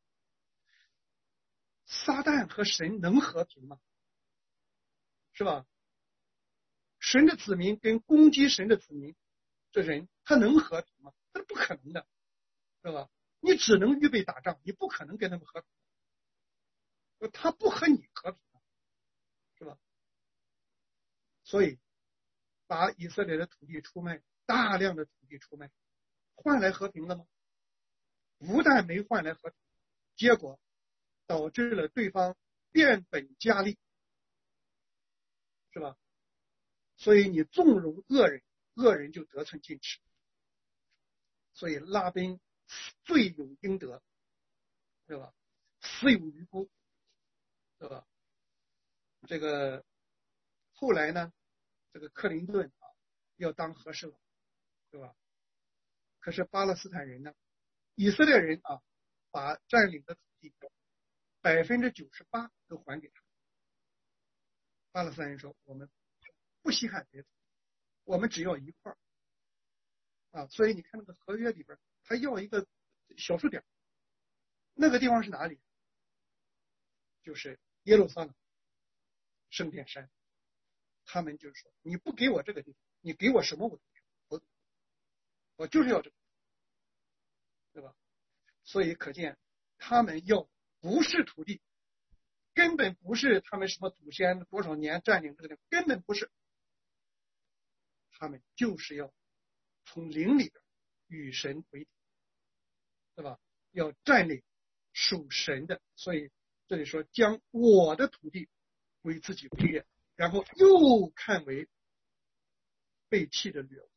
撒旦和神能和平吗？是吧？神的子民跟攻击神的子民这人，他能和平吗？那是不可能的，是吧？你只能预备打仗，你不可能跟他们和平，他不和你和平，是吧？所以把以色列的土地出卖，大量的土地出卖，换来和平了吗？不但没换来和平，结果导致了对方变本加厉，是吧？所以你纵容恶人，恶人就得寸进尺。所以拉宾罪有应得，对吧？死有余辜，对吧？这个后来呢，这个克林顿啊要当和事佬，对吧？可是巴勒斯坦人呢，以色列人啊，把占领的土地98%都还给他。巴勒斯坦人说：“我们不稀罕别的，我们只要一块啊。”所以你看那个合约里边，他要一个小数点，那个地方是哪里？就是耶路撒冷圣殿山。他们就说：“你不给我这个地方，你给我什么我就是要这个，对吧？”所以可见他们要不是土地，根本不是他们什么祖先多少年占领这个地方，根本不是，他们就是要从灵里边与神为敌，对吧？要占领属神的，所以这里说将我的土地为自己为业，然后又看为被弃的掠物，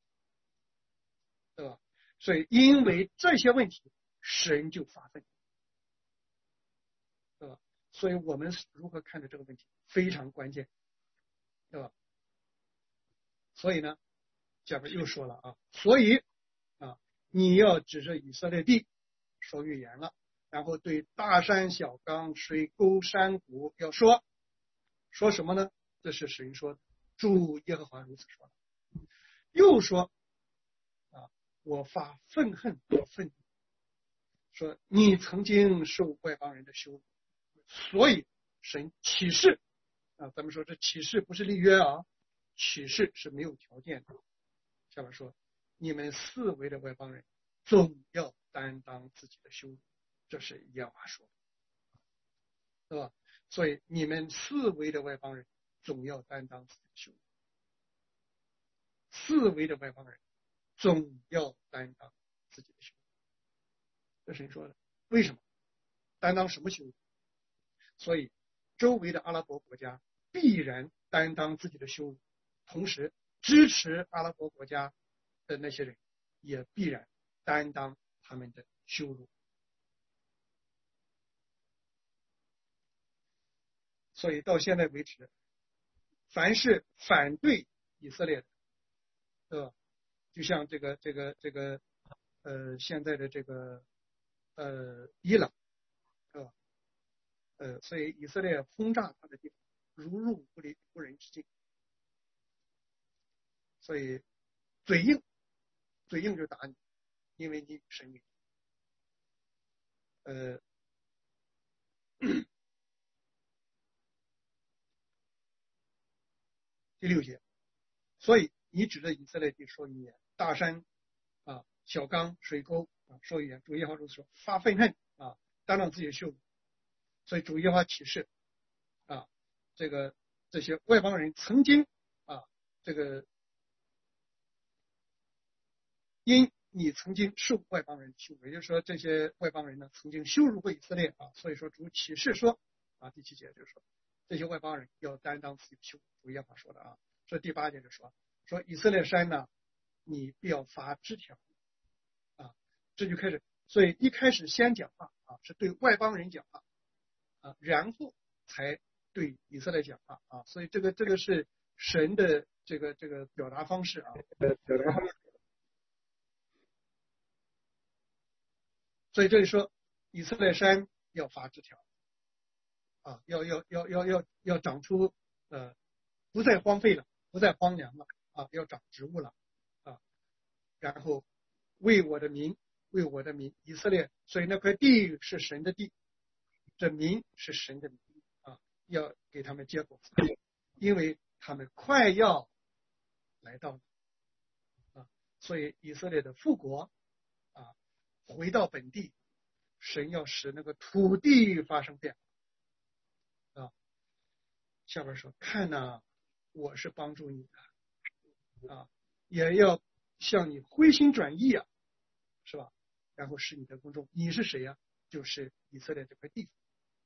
对吧？所以因为这些问题，神就发愤，对吧？所以我们如何看待这个问题非常关键，对吧？所以呢，下边又说了啊，所以啊，你要指着以色列地说预言了， 然后对大山小冈水沟山谷要说什么呢？这是神说的，主耶和华如此说。又说我发愤恨和愤怒，说你曾经受外邦人的羞辱，所以神启示咱们说这启示不是立约启示是没有条件的。下面说你们四围的外邦人总要担当自己的羞辱，这是耶和华说的，对吧？所以你们四围的外邦人总要担当自己的羞辱，四围的外邦人总要担当自己的羞辱，这是神说的。为什么担当什么羞辱？所以周围的阿拉伯国家必然担当自己的羞辱，同时支持阿拉伯国家的那些人也必然担当他们的羞辱。所以到现在为止，凡是反对以色列的，对吧？就像这个现在的这个伊朗，对吧？所以以色列轰炸他的地方如入无人之境，所以嘴硬就打你，因为你与神为敌。第6节，所以你指着以色列地说预言，大山小冈水沟说预言，主耶和华如此说，发愤恨担当自己的羞辱。所以主耶和华启示这些外邦人曾经因你曾经受外邦人羞辱，也就是说这些外邦人呢曾经羞辱过以色列所以说主启示说第7节就是说这些外邦人要担当自己的羞辱，主耶和华说的这第8节就说以色列山呢，你必要发枝条这就开始，所以一开始先讲话是对外邦人讲话然后才对以色列讲话所以这个是神的这个表达方式所以这里说以色列山要发枝条要长出不再荒废了，不再荒凉了要长植物了然后为我的民以色列，所以那块地是神的地，这民是神的民要给他们结果子，因为他们快要来到所以以色列的复国回到本地，神要使那个土地发生变化下边说看哪，我是帮助你的也要向你灰心转意是吧？然后使你得公众。你是谁呀？就是以色列这块地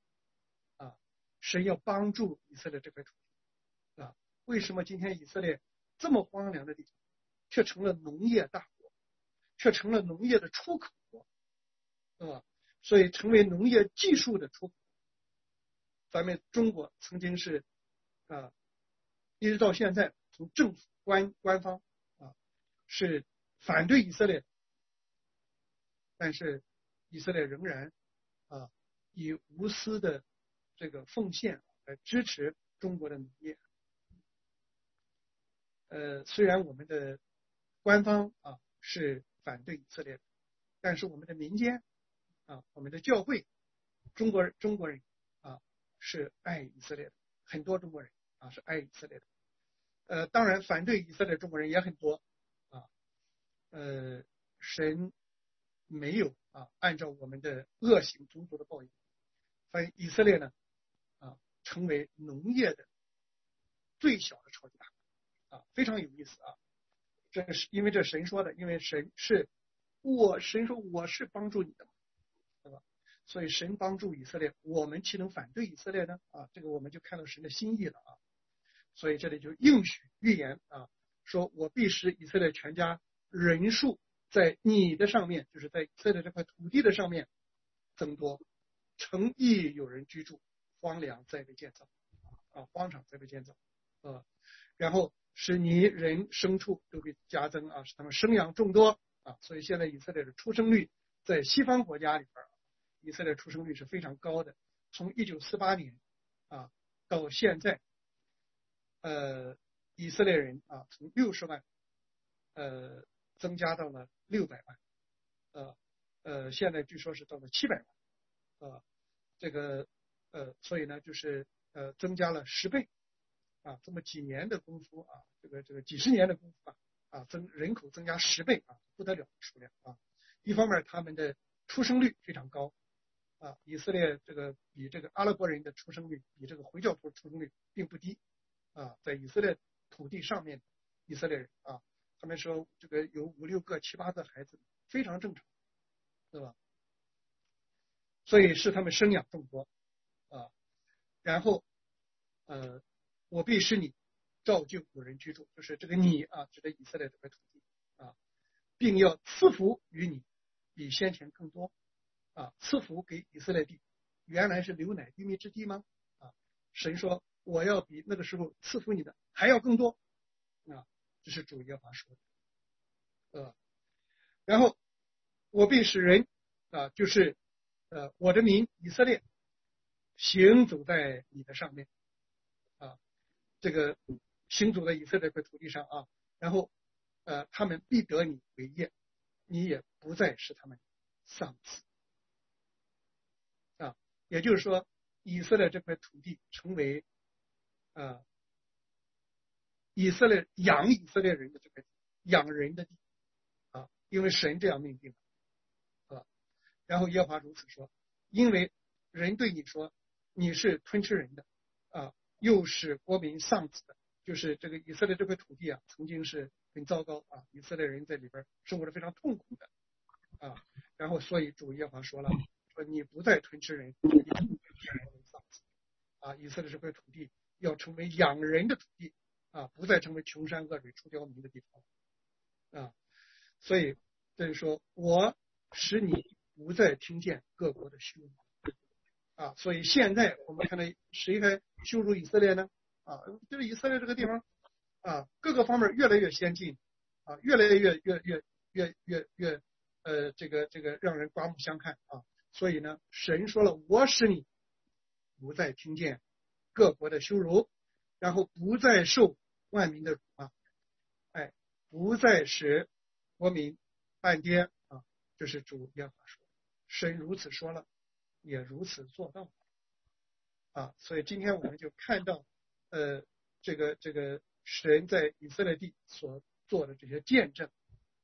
神要帮助以色列这块土地为什么今天以色列这么荒凉的地方却成了农业大国，却成了农业的出口国所以成为农业技术的出口。咱们中国曾经是一直到现在从政府官方是反对以色列，但是以色列仍然以无私的这个奉献来支持中国的农业。虽然我们的官方是反对以色列的，但是我们的民间我们的教会中国人是爱以色列的，很多中国人是爱以色列的。当然反对以色列的中国人也很多神没有按照我们的恶行种族的报应，所以以色列呢成为农业的最小的超级大国非常有意思这是因为这神说的，因为神说我是帮助你的嘛，对吧？所以神帮助以色列，我们岂能反对以色列呢这个我们就看到神的心意了所以这里就应许预言说我必使以色列全家人数在你的上面，就是在以色列这块土地的上面增多，城邑有人居住，荒凉再被建造荒场再被建造然后使你人牲畜都被加增使他们生养众多所以现在以色列的出生率在西方国家里边以色列出生率是非常高的，从1948年到现在，以色列人从60万增加到了600万，现在据说是到了700万，所以呢就是增加了10倍这么几年的功夫这个几十年的功夫人口增加10倍不得了的数量一方面他们的出生率非常高以色列比这个阿拉伯人的出生率比这个回教徒的出生率并不低在以色列土地上面，以色列人他们说这个有5、6个、7、8个孩子非常正常，对吧？所以是他们生养众多然后我必使你造就有人居住，就是这个你指的以色列这块土地并要赐福于你，比先前更多赐福给以色列地，原来是流奶与蜜之地吗？神说我要比那个时候赐福你的还要更多这是主耶和华说的然后我必使人就是我的民以色列行走在你的上面这个行走在以色列这块土地上然后他们必得你为业，你也不再是他们丧子也就是说以色列这块土地成为以色列人的这个养人的地因为神这样命定了然后耶和华如此说，因为人对你说你是吞吃人的又是国民丧子的，就是这个以色列这块土地曾经是很糟糕以色列人在里边生活的非常痛苦的然后所以主耶和华说了，说你不再吞吃人，你不再丧子以色列这块土地要成为养人的土地不再成为穷山恶水出刁民的地方所以这就说我使你不再听见各国的羞辱所以现在我们看到谁还羞辱以色列呢就是以色列这个地方各个方面越来越先进越来越这个让人刮目相看所以呢神说了，我使你不再听见各国的羞辱，然后不再受万民的辱骂不再使国民半跌这是主耶和华说，神如此说了，也如此做到所以今天我们就看到这个神在以色列地所做的这些见证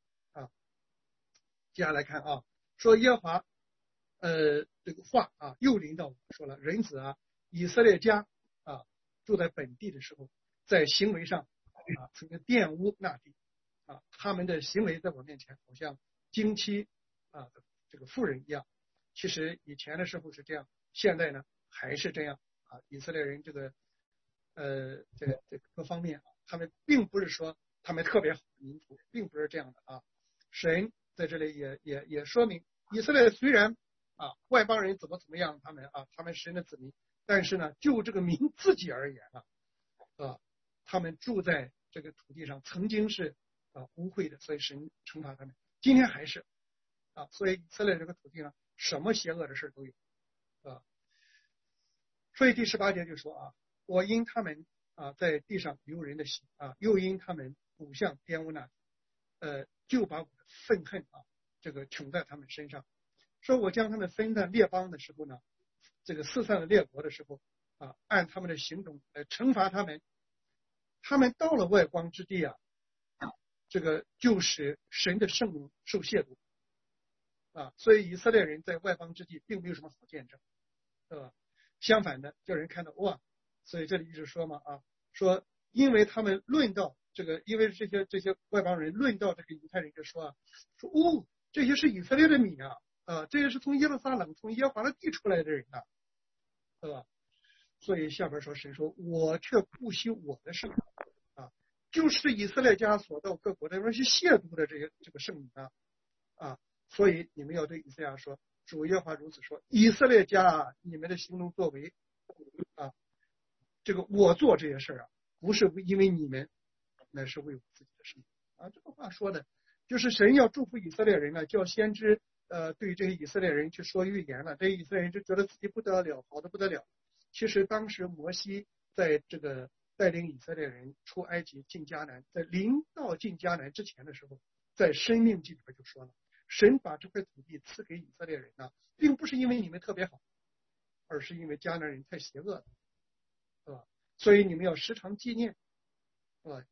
接下来看说耶和华这个话又临到我说了，人子以色列家住在本地的时候，在行为上曾经玷污那地他们的行为在我面前好像经期这个妇人一样，其实以前的时候是这样，现在呢还是这样以色列人这个各方面他们并不是说他们特别好的民族，并不是这样的神在这里也说明，以色列虽然外邦人怎么样他们神的子民，但是呢就这个民自己而言他们住在这个土地上曾经是污秽的，所以神惩罚他们，今天还是所以以色列这个土地上什么邪恶的事都有所以第18节就说我因他们在地上流人的血又因他们骨相玷污那就把我的愤恨这个穷在他们身上，说我将他们分在列邦的时候呢，这个四散的列国的时候按他们的行动来惩罚他们，他们到了外邦之地这个就使神的圣名受亵渎所以以色列人在外邦之地并没有什么好见证相反的叫人看到所以这里一直说嘛说因为他们论到这个，因为这些外邦人论到这个犹太人就说这些是以色列的米这些是从耶路撒冷从耶和华的地出来的人对吧？所以下边说神说我却不惜我的圣名就是以色列家所到各国的人去亵渎的这个圣名所以你们要对以色列说，主耶和华如此说，以色列家你们的行动作为这个我做这些事不是因为你们，乃是为我自己的圣名这个话说的就是神要祝福以色列人叫先知对这些以色列人去说预言了，这些以色列人就觉得自己不得了，好的不得了。其实当时摩西在这个带领以色列人出埃及进迦南，在临到进迦南之前的时候，在申命记里边就说了，神把这块土地赐给以色列人呢，并不是因为你们特别好，而是因为迦南人太邪恶了，是吧？所以你们要时常纪念，是吧？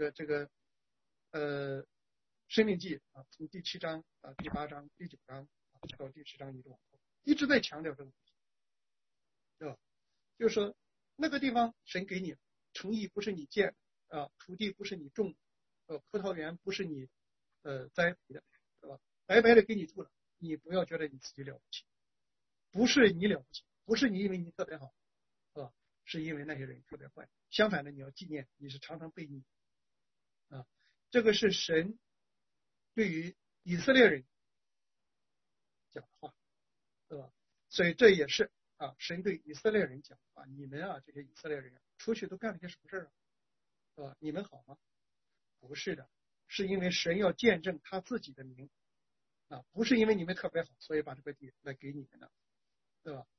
申命记啊，从第7章啊、第8章、第9章到第10章一直往后，一直在强调这个问题，对吧？就是说那个地方神给你城邑不是你建啊，土地不是你种，葡萄园不是你栽培的，是吧？白白的给你住了，你不要觉得你自己了不起，不是你了不起，不是你因为你特别好，是吧？是因为那些人特别坏。相反的，你要纪念你是常常悖逆啊，这个是神对于以色列人讲的话，对吧？所以这也是啊，神对以色列人讲的话，你们啊这些以色列人出去都干了些什么事啊？对吧？你们好吗？不是的，是因为神要见证他自己的名啊，不是因为你们特别好，所以把这个地来给你们的，对吧？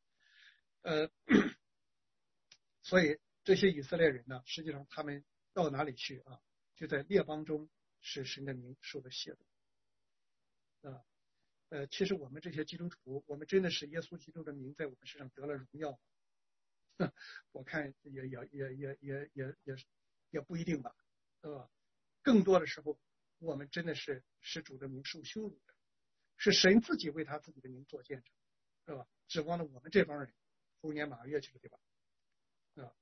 所以这些以色列人呢，实际上他们到哪里去啊？就在列邦中使神的名受了亵渎啊。其实我们这些基督徒，我们真的是耶稣基督的名在我们身上得了荣耀，我看也不一定吧，对吧？更多的时候，我们真的是使主的名受羞辱的，是神自己为他自己的名做见证，对吧？指望着我们这帮人猴年马月去了，对吧？啊，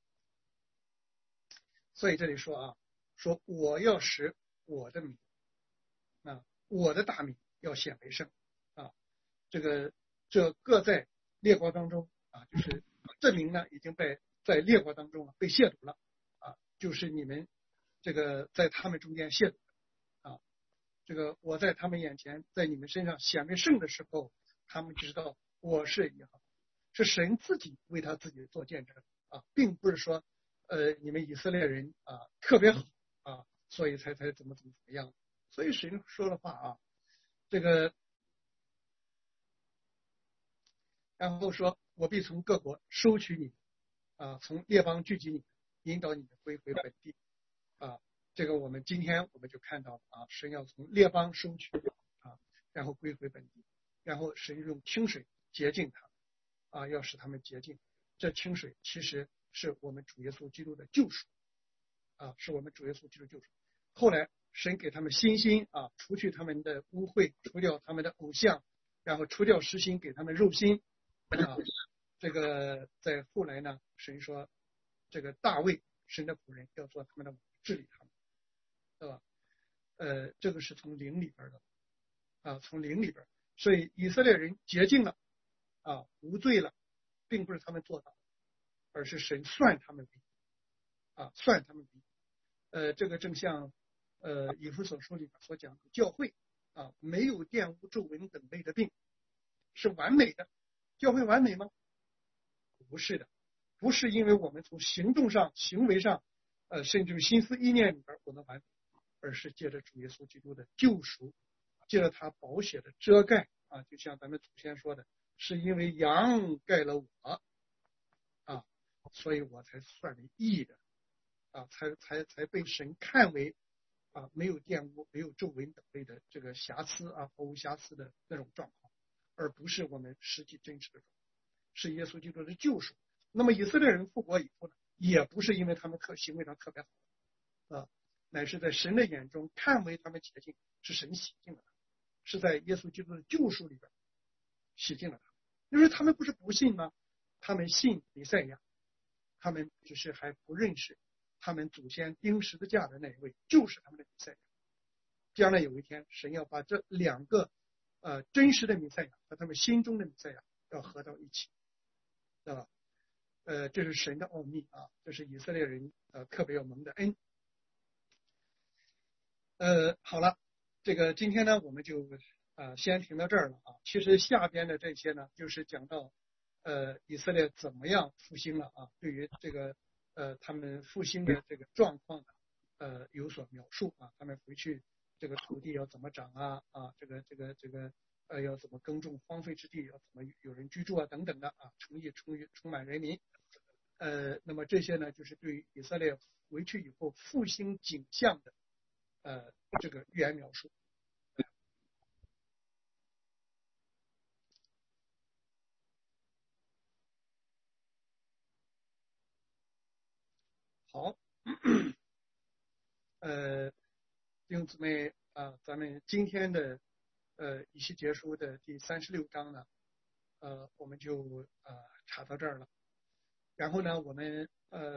所以这里说啊，说我要使我的名啊，我的大名要显为圣啊，这各在列国当中啊，就是这名呢已经在列国当中被亵渎了啊，就是你们这个在他们中间亵渎啊，这个我在他们眼前，在你们身上显为圣的时候，他们知道我是耶和华，是神自己为他自己做见证啊，并不是说你们以色列人啊特别好啊，所以才怎么样。所以神说的话啊，这个然后说我必从各国收取你们啊，从列邦聚集你们，引导你们归回本地啊。这个我们今天我们就看到了啊，神要从列邦收取啊，然后归回本地，然后神用清水洁净他们啊，要使他们洁净。这清水其实是我们主耶稣基督的救赎啊，是我们主耶稣基督救赎。后来神给他们新心啊，除去他们的污秽，除掉他们的偶像，然后除掉实心，给他们肉心啊。这个在后来呢，神说这个大卫神的仆人要做他们的治理他们，对吧？这个是从灵里边的啊，从灵里边，所以以色列人洁净了啊，无罪了，并不是他们做到，而是神算他们为啊，算他们为这个正像以弗所书里边所讲的，教会啊没有玷污皱纹等类的病，是完美的。教会完美吗？不是的，不是因为我们从行动上、行为上，甚至心思意念里边我们完美，而是借着主耶稣基督的救赎，借着他宝血的遮盖啊，就像咱们祖先说的，是因为羊盖了我啊，所以我才算为义的啊，才被神看为啊没有玷污、没有皱纹等类的这个瑕疵啊，毫无瑕疵的那种状况，而不是我们实际真实的状况，是耶稣基督的救赎。那么以色列人复国以后呢，也不是因为他们行为上特别好啊，乃是在神的眼中看为他们洁净，是神洗净了他们，是在耶稣基督的救赎里边洗净了他们。因为他们不是不信吗？他们信弥赛亚，他们只是还不认识他们祖先钉十字架的那一位就是他们的弥赛亚。将来有一天，神要把这两个真实的弥赛亚和他们心中的弥赛亚要合到一起，对吧？这是神的奥秘啊，这是以色列人特别要蒙的恩。好了，这个今天呢我们就先停到这儿了啊。其实下边的这些呢，就是讲到以色列怎么样复兴了啊，对于这个他们复兴的这个状况呢有所描述啊，他们回去这个土地要怎么长啊，这个要怎么耕种荒废之地，要怎么有人居住啊等等的啊，充满人民。那么这些呢，就是对于以色列回去以后复兴景象的这个预言描述。好，弟兄姊妹咱们今天的以西结书的第36章呢，我们就查到这儿了。然后呢，我们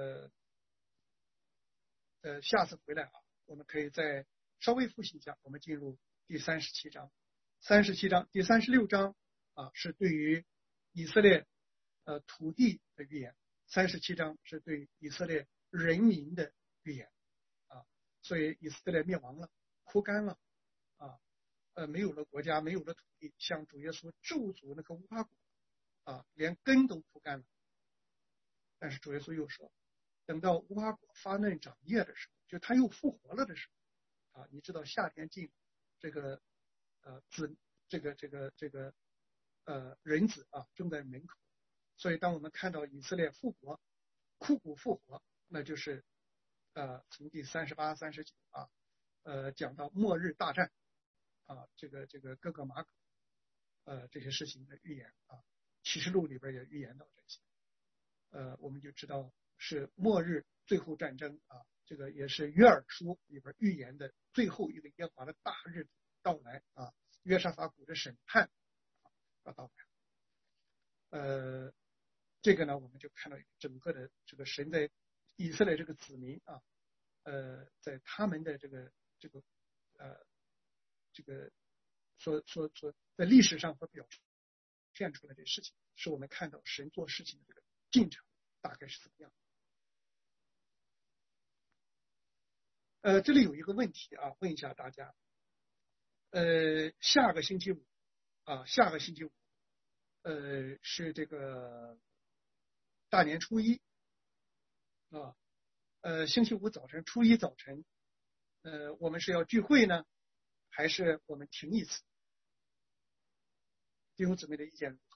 下次回来啊，我们可以再稍微复习一下。我们进入第37章。第36章是对于以色列土地的预言，37章是对以色列人民的预言所以以色列灭亡了，枯干了没有了国家，没有了土地，像主耶稣咒诅那个无花果连根都枯干了。但是主耶稣又说，等到无花果发嫩长叶的时候，就他又复活了的时候你知道夏天近，这个人子正在门口，所以当我们看到以色列复活，枯骨复活，那就是从第38、39讲到末日大战这个各个马可这些事情的预言启示录里边也预言到这些。我们就知道是末日最后战争这个也是约珥书里边预言的最后一个耶和华的大日子到来约沙法谷的审判要到来。这个呢，我们就看到整个的这个神在以色列这个子民在他们的这个所在历史上所表现出来的事情，是我们看到神做事情的这个进程大概是怎么样。这里有一个问题问一下大家。下个星期五是这个大年初一星期五早晨，初一早晨我们是要聚会呢，还是我们停一次？弟兄姊妹的意见如何？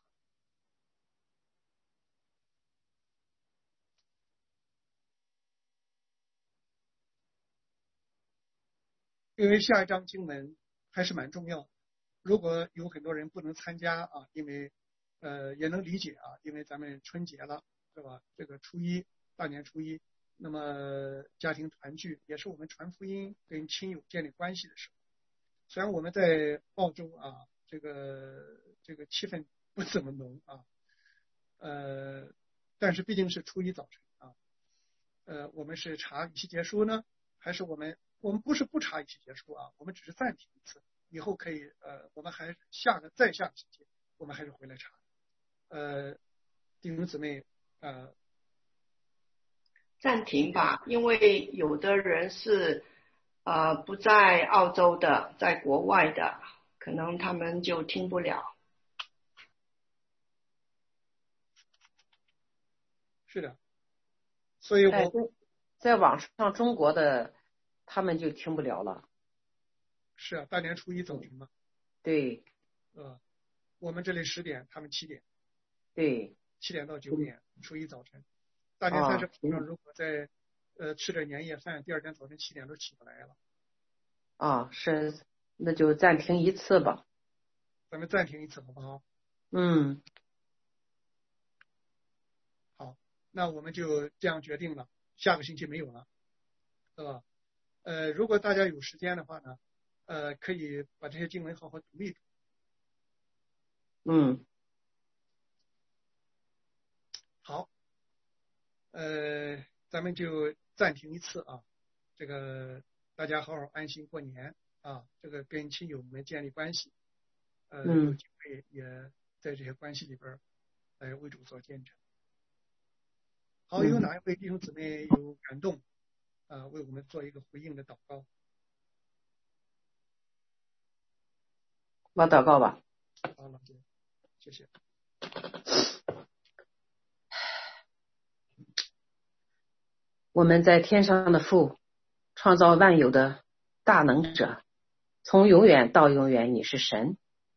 因为下一章经文还是蛮重要的。如果有很多人不能参加因为也能理解因为咱们春节了，对吧？这个大年初一，那么家庭团聚也是我们传福音跟亲友建立关系的时候。虽然我们在澳洲这个气氛不怎么浓但是毕竟是初一早晨我们是查以西结书呢，还是我们不是不查以西结书我们只是暂停一次，以后可以我们还再下个星期我们还是回来查。弟兄姊妹暂停吧，因为有的人是不在澳洲的，在国外的，可能他们就听不了。 是的，所以在网上中国的他们就听不了了。 是大年初一早晨嘛。 对。 我们这里10点，他们7点。 对。 7点到9点，初一早晨。大年30晚上如果再吃点年夜饭，第二天早晨7点都起不来了。 是，那就暂停一次吧。 咱们暂停一次好不好？好，那我们就这样决定了，下个星期没有了，对吧？如果大家有时间的话呢，可以把这些经文好好读一读。好，咱们就暂停一次这个大家好好安心过年这个跟亲友们建立关系，有机会也在这些关系里边来为主做见证。好，有哪一位弟兄姊妹有感动为我们做一个回应的祷告？ 我祷告吧。 好，老师，谢谢。 我们在天上的父，创造万有的大能者，从永远到永远你是神，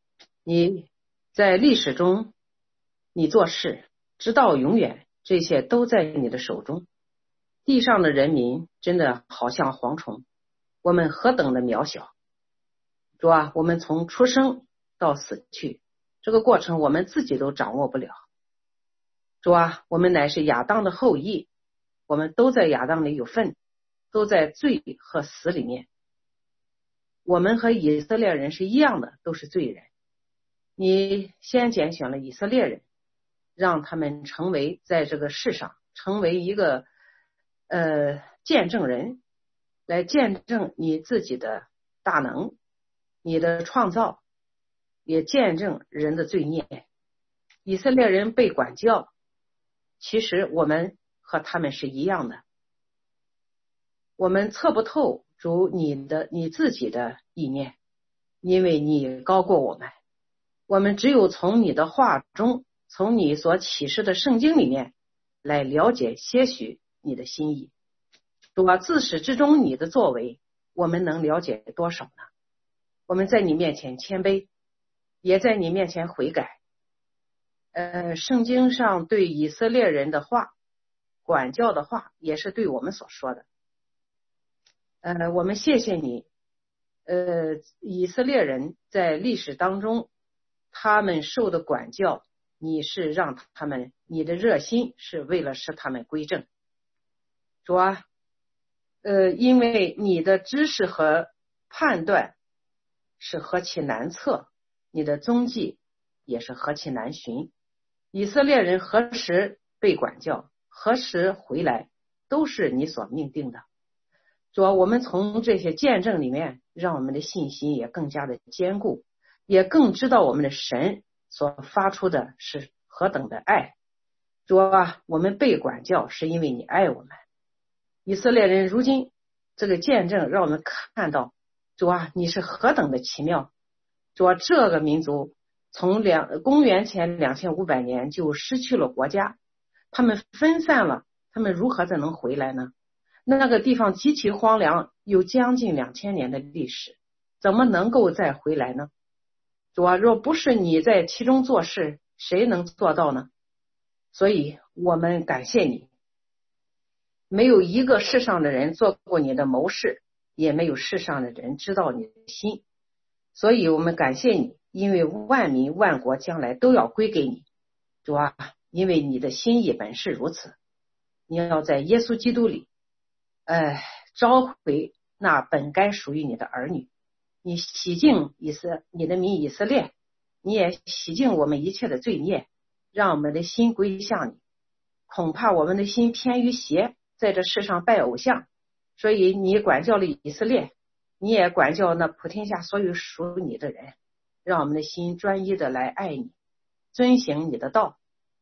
你在历史中你做事直到永远，这些都在你的手中。地上的人民真的好像蝗虫，我们何等的渺小。主啊，我们从出生到死去，这个过程我们自己都掌握不了。主啊，我们乃是亚当的后裔，我们都在亚当里有份，都在罪和死里面。我们和以色列人是一样的，都是罪人。你先拣选了以色列人，让他们成为在这个世上成为一个见证人，来见证你自己的大能，你的创造，也见证人的罪孽。以色列人被管教，其实我们和他们是一样的。我们测不透主你自己的意念，因为你高过我们。我们只有从你的话中，从你所启示的圣经里面来了解些许你的心意。主啊，自始至终你的作为，我们能了解多少呢？我们在你面前谦卑，也在你面前悔改。圣经上对以色列人的话，管教的话，也是对我们所说的。我们谢谢你，以色列人在历史当中，他们受的管教，你是让他们，你的热心是为了使他们归正。主啊，因为你的知识和判断是何其难测，你的踪迹也是何其难寻。以色列人何时被管教，何时回来，都是你所命定的。主啊，我们从这些见证里面，让我们的信心也更加的坚固，也更知道我们的神所发出的是何等的爱。主啊，我们被管教是因为你爱我们。以色列人如今这个见证让我们看到，主啊，你是何等的奇妙。主啊，这个民族从公元前2500年就失去了国家，他们分散了，他们如何再能回来呢？那个地方极其荒凉，有将近2000年的历史，怎么能够再回来呢？主啊，若不是你在其中做事，谁能做到呢？所以我们感谢你，没有一个世上的人做过你的谋士，也没有世上的人知道你的心。所以我们感谢你，因为万民万国将来都要归给你。主啊，因为你的心意本是如此，你要在耶稣基督里召回那本该属于你的儿女。你洗净你的民以色列，你也洗净我们一切的罪孽，让我们的心归向你。恐怕我们的心偏于邪，在这世上拜偶像，所以你管教了以色列，你也管教那普天下所有属你的人，让我们的心专一的来爱你，遵行你的道。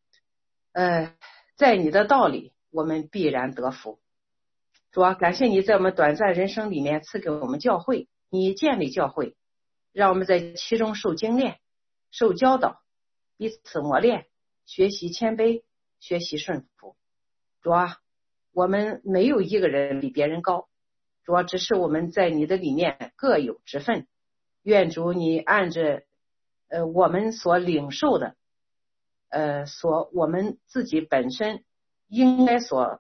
在你的道里我们必然得福。主啊，感谢你在我们短暂人生里面赐给我们教会，你建立教会，让我们在其中受精炼，受教导，彼此磨练，学习谦卑，学习顺服。主啊，我们没有一个人比别人高，主啊，只是我们在你的里面各有职分。愿主你按着我们所领受的我们自己本身应该所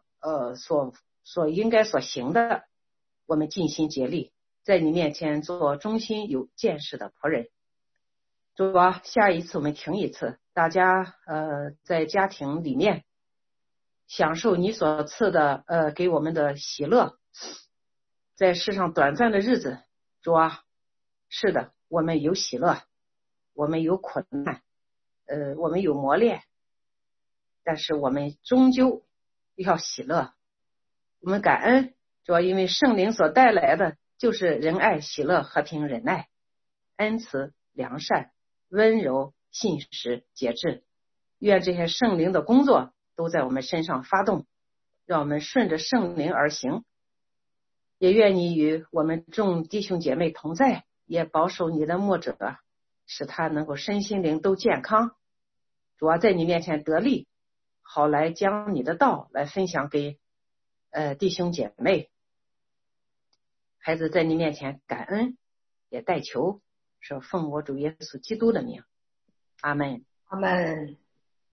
行的，我们尽心竭力在你面前做忠心有见识的仆人。主啊，下一次我们停一次，大家在家庭里面享受你所赐的给我们的喜乐。在世上短暂的日子，主啊，是的，我们有喜乐，我们有苦难，我们有磨练，但是我们终究要喜乐。我们感恩，主要因为圣灵所带来的就是仁爱、喜乐、和平、忍耐、恩慈、良善、温柔、信实、节制。愿这些圣灵的工作都在我们身上发动，让我们顺着圣灵而行。也愿你与我们众弟兄姐妹同在，也保守你的牧者，使他能够身心灵都健康。主要在你面前得力，好来将你的道来分享给弟兄姐妹。孩子在你面前感恩，也代求，说奉我主耶稣基督的名， 阿们。 阿们。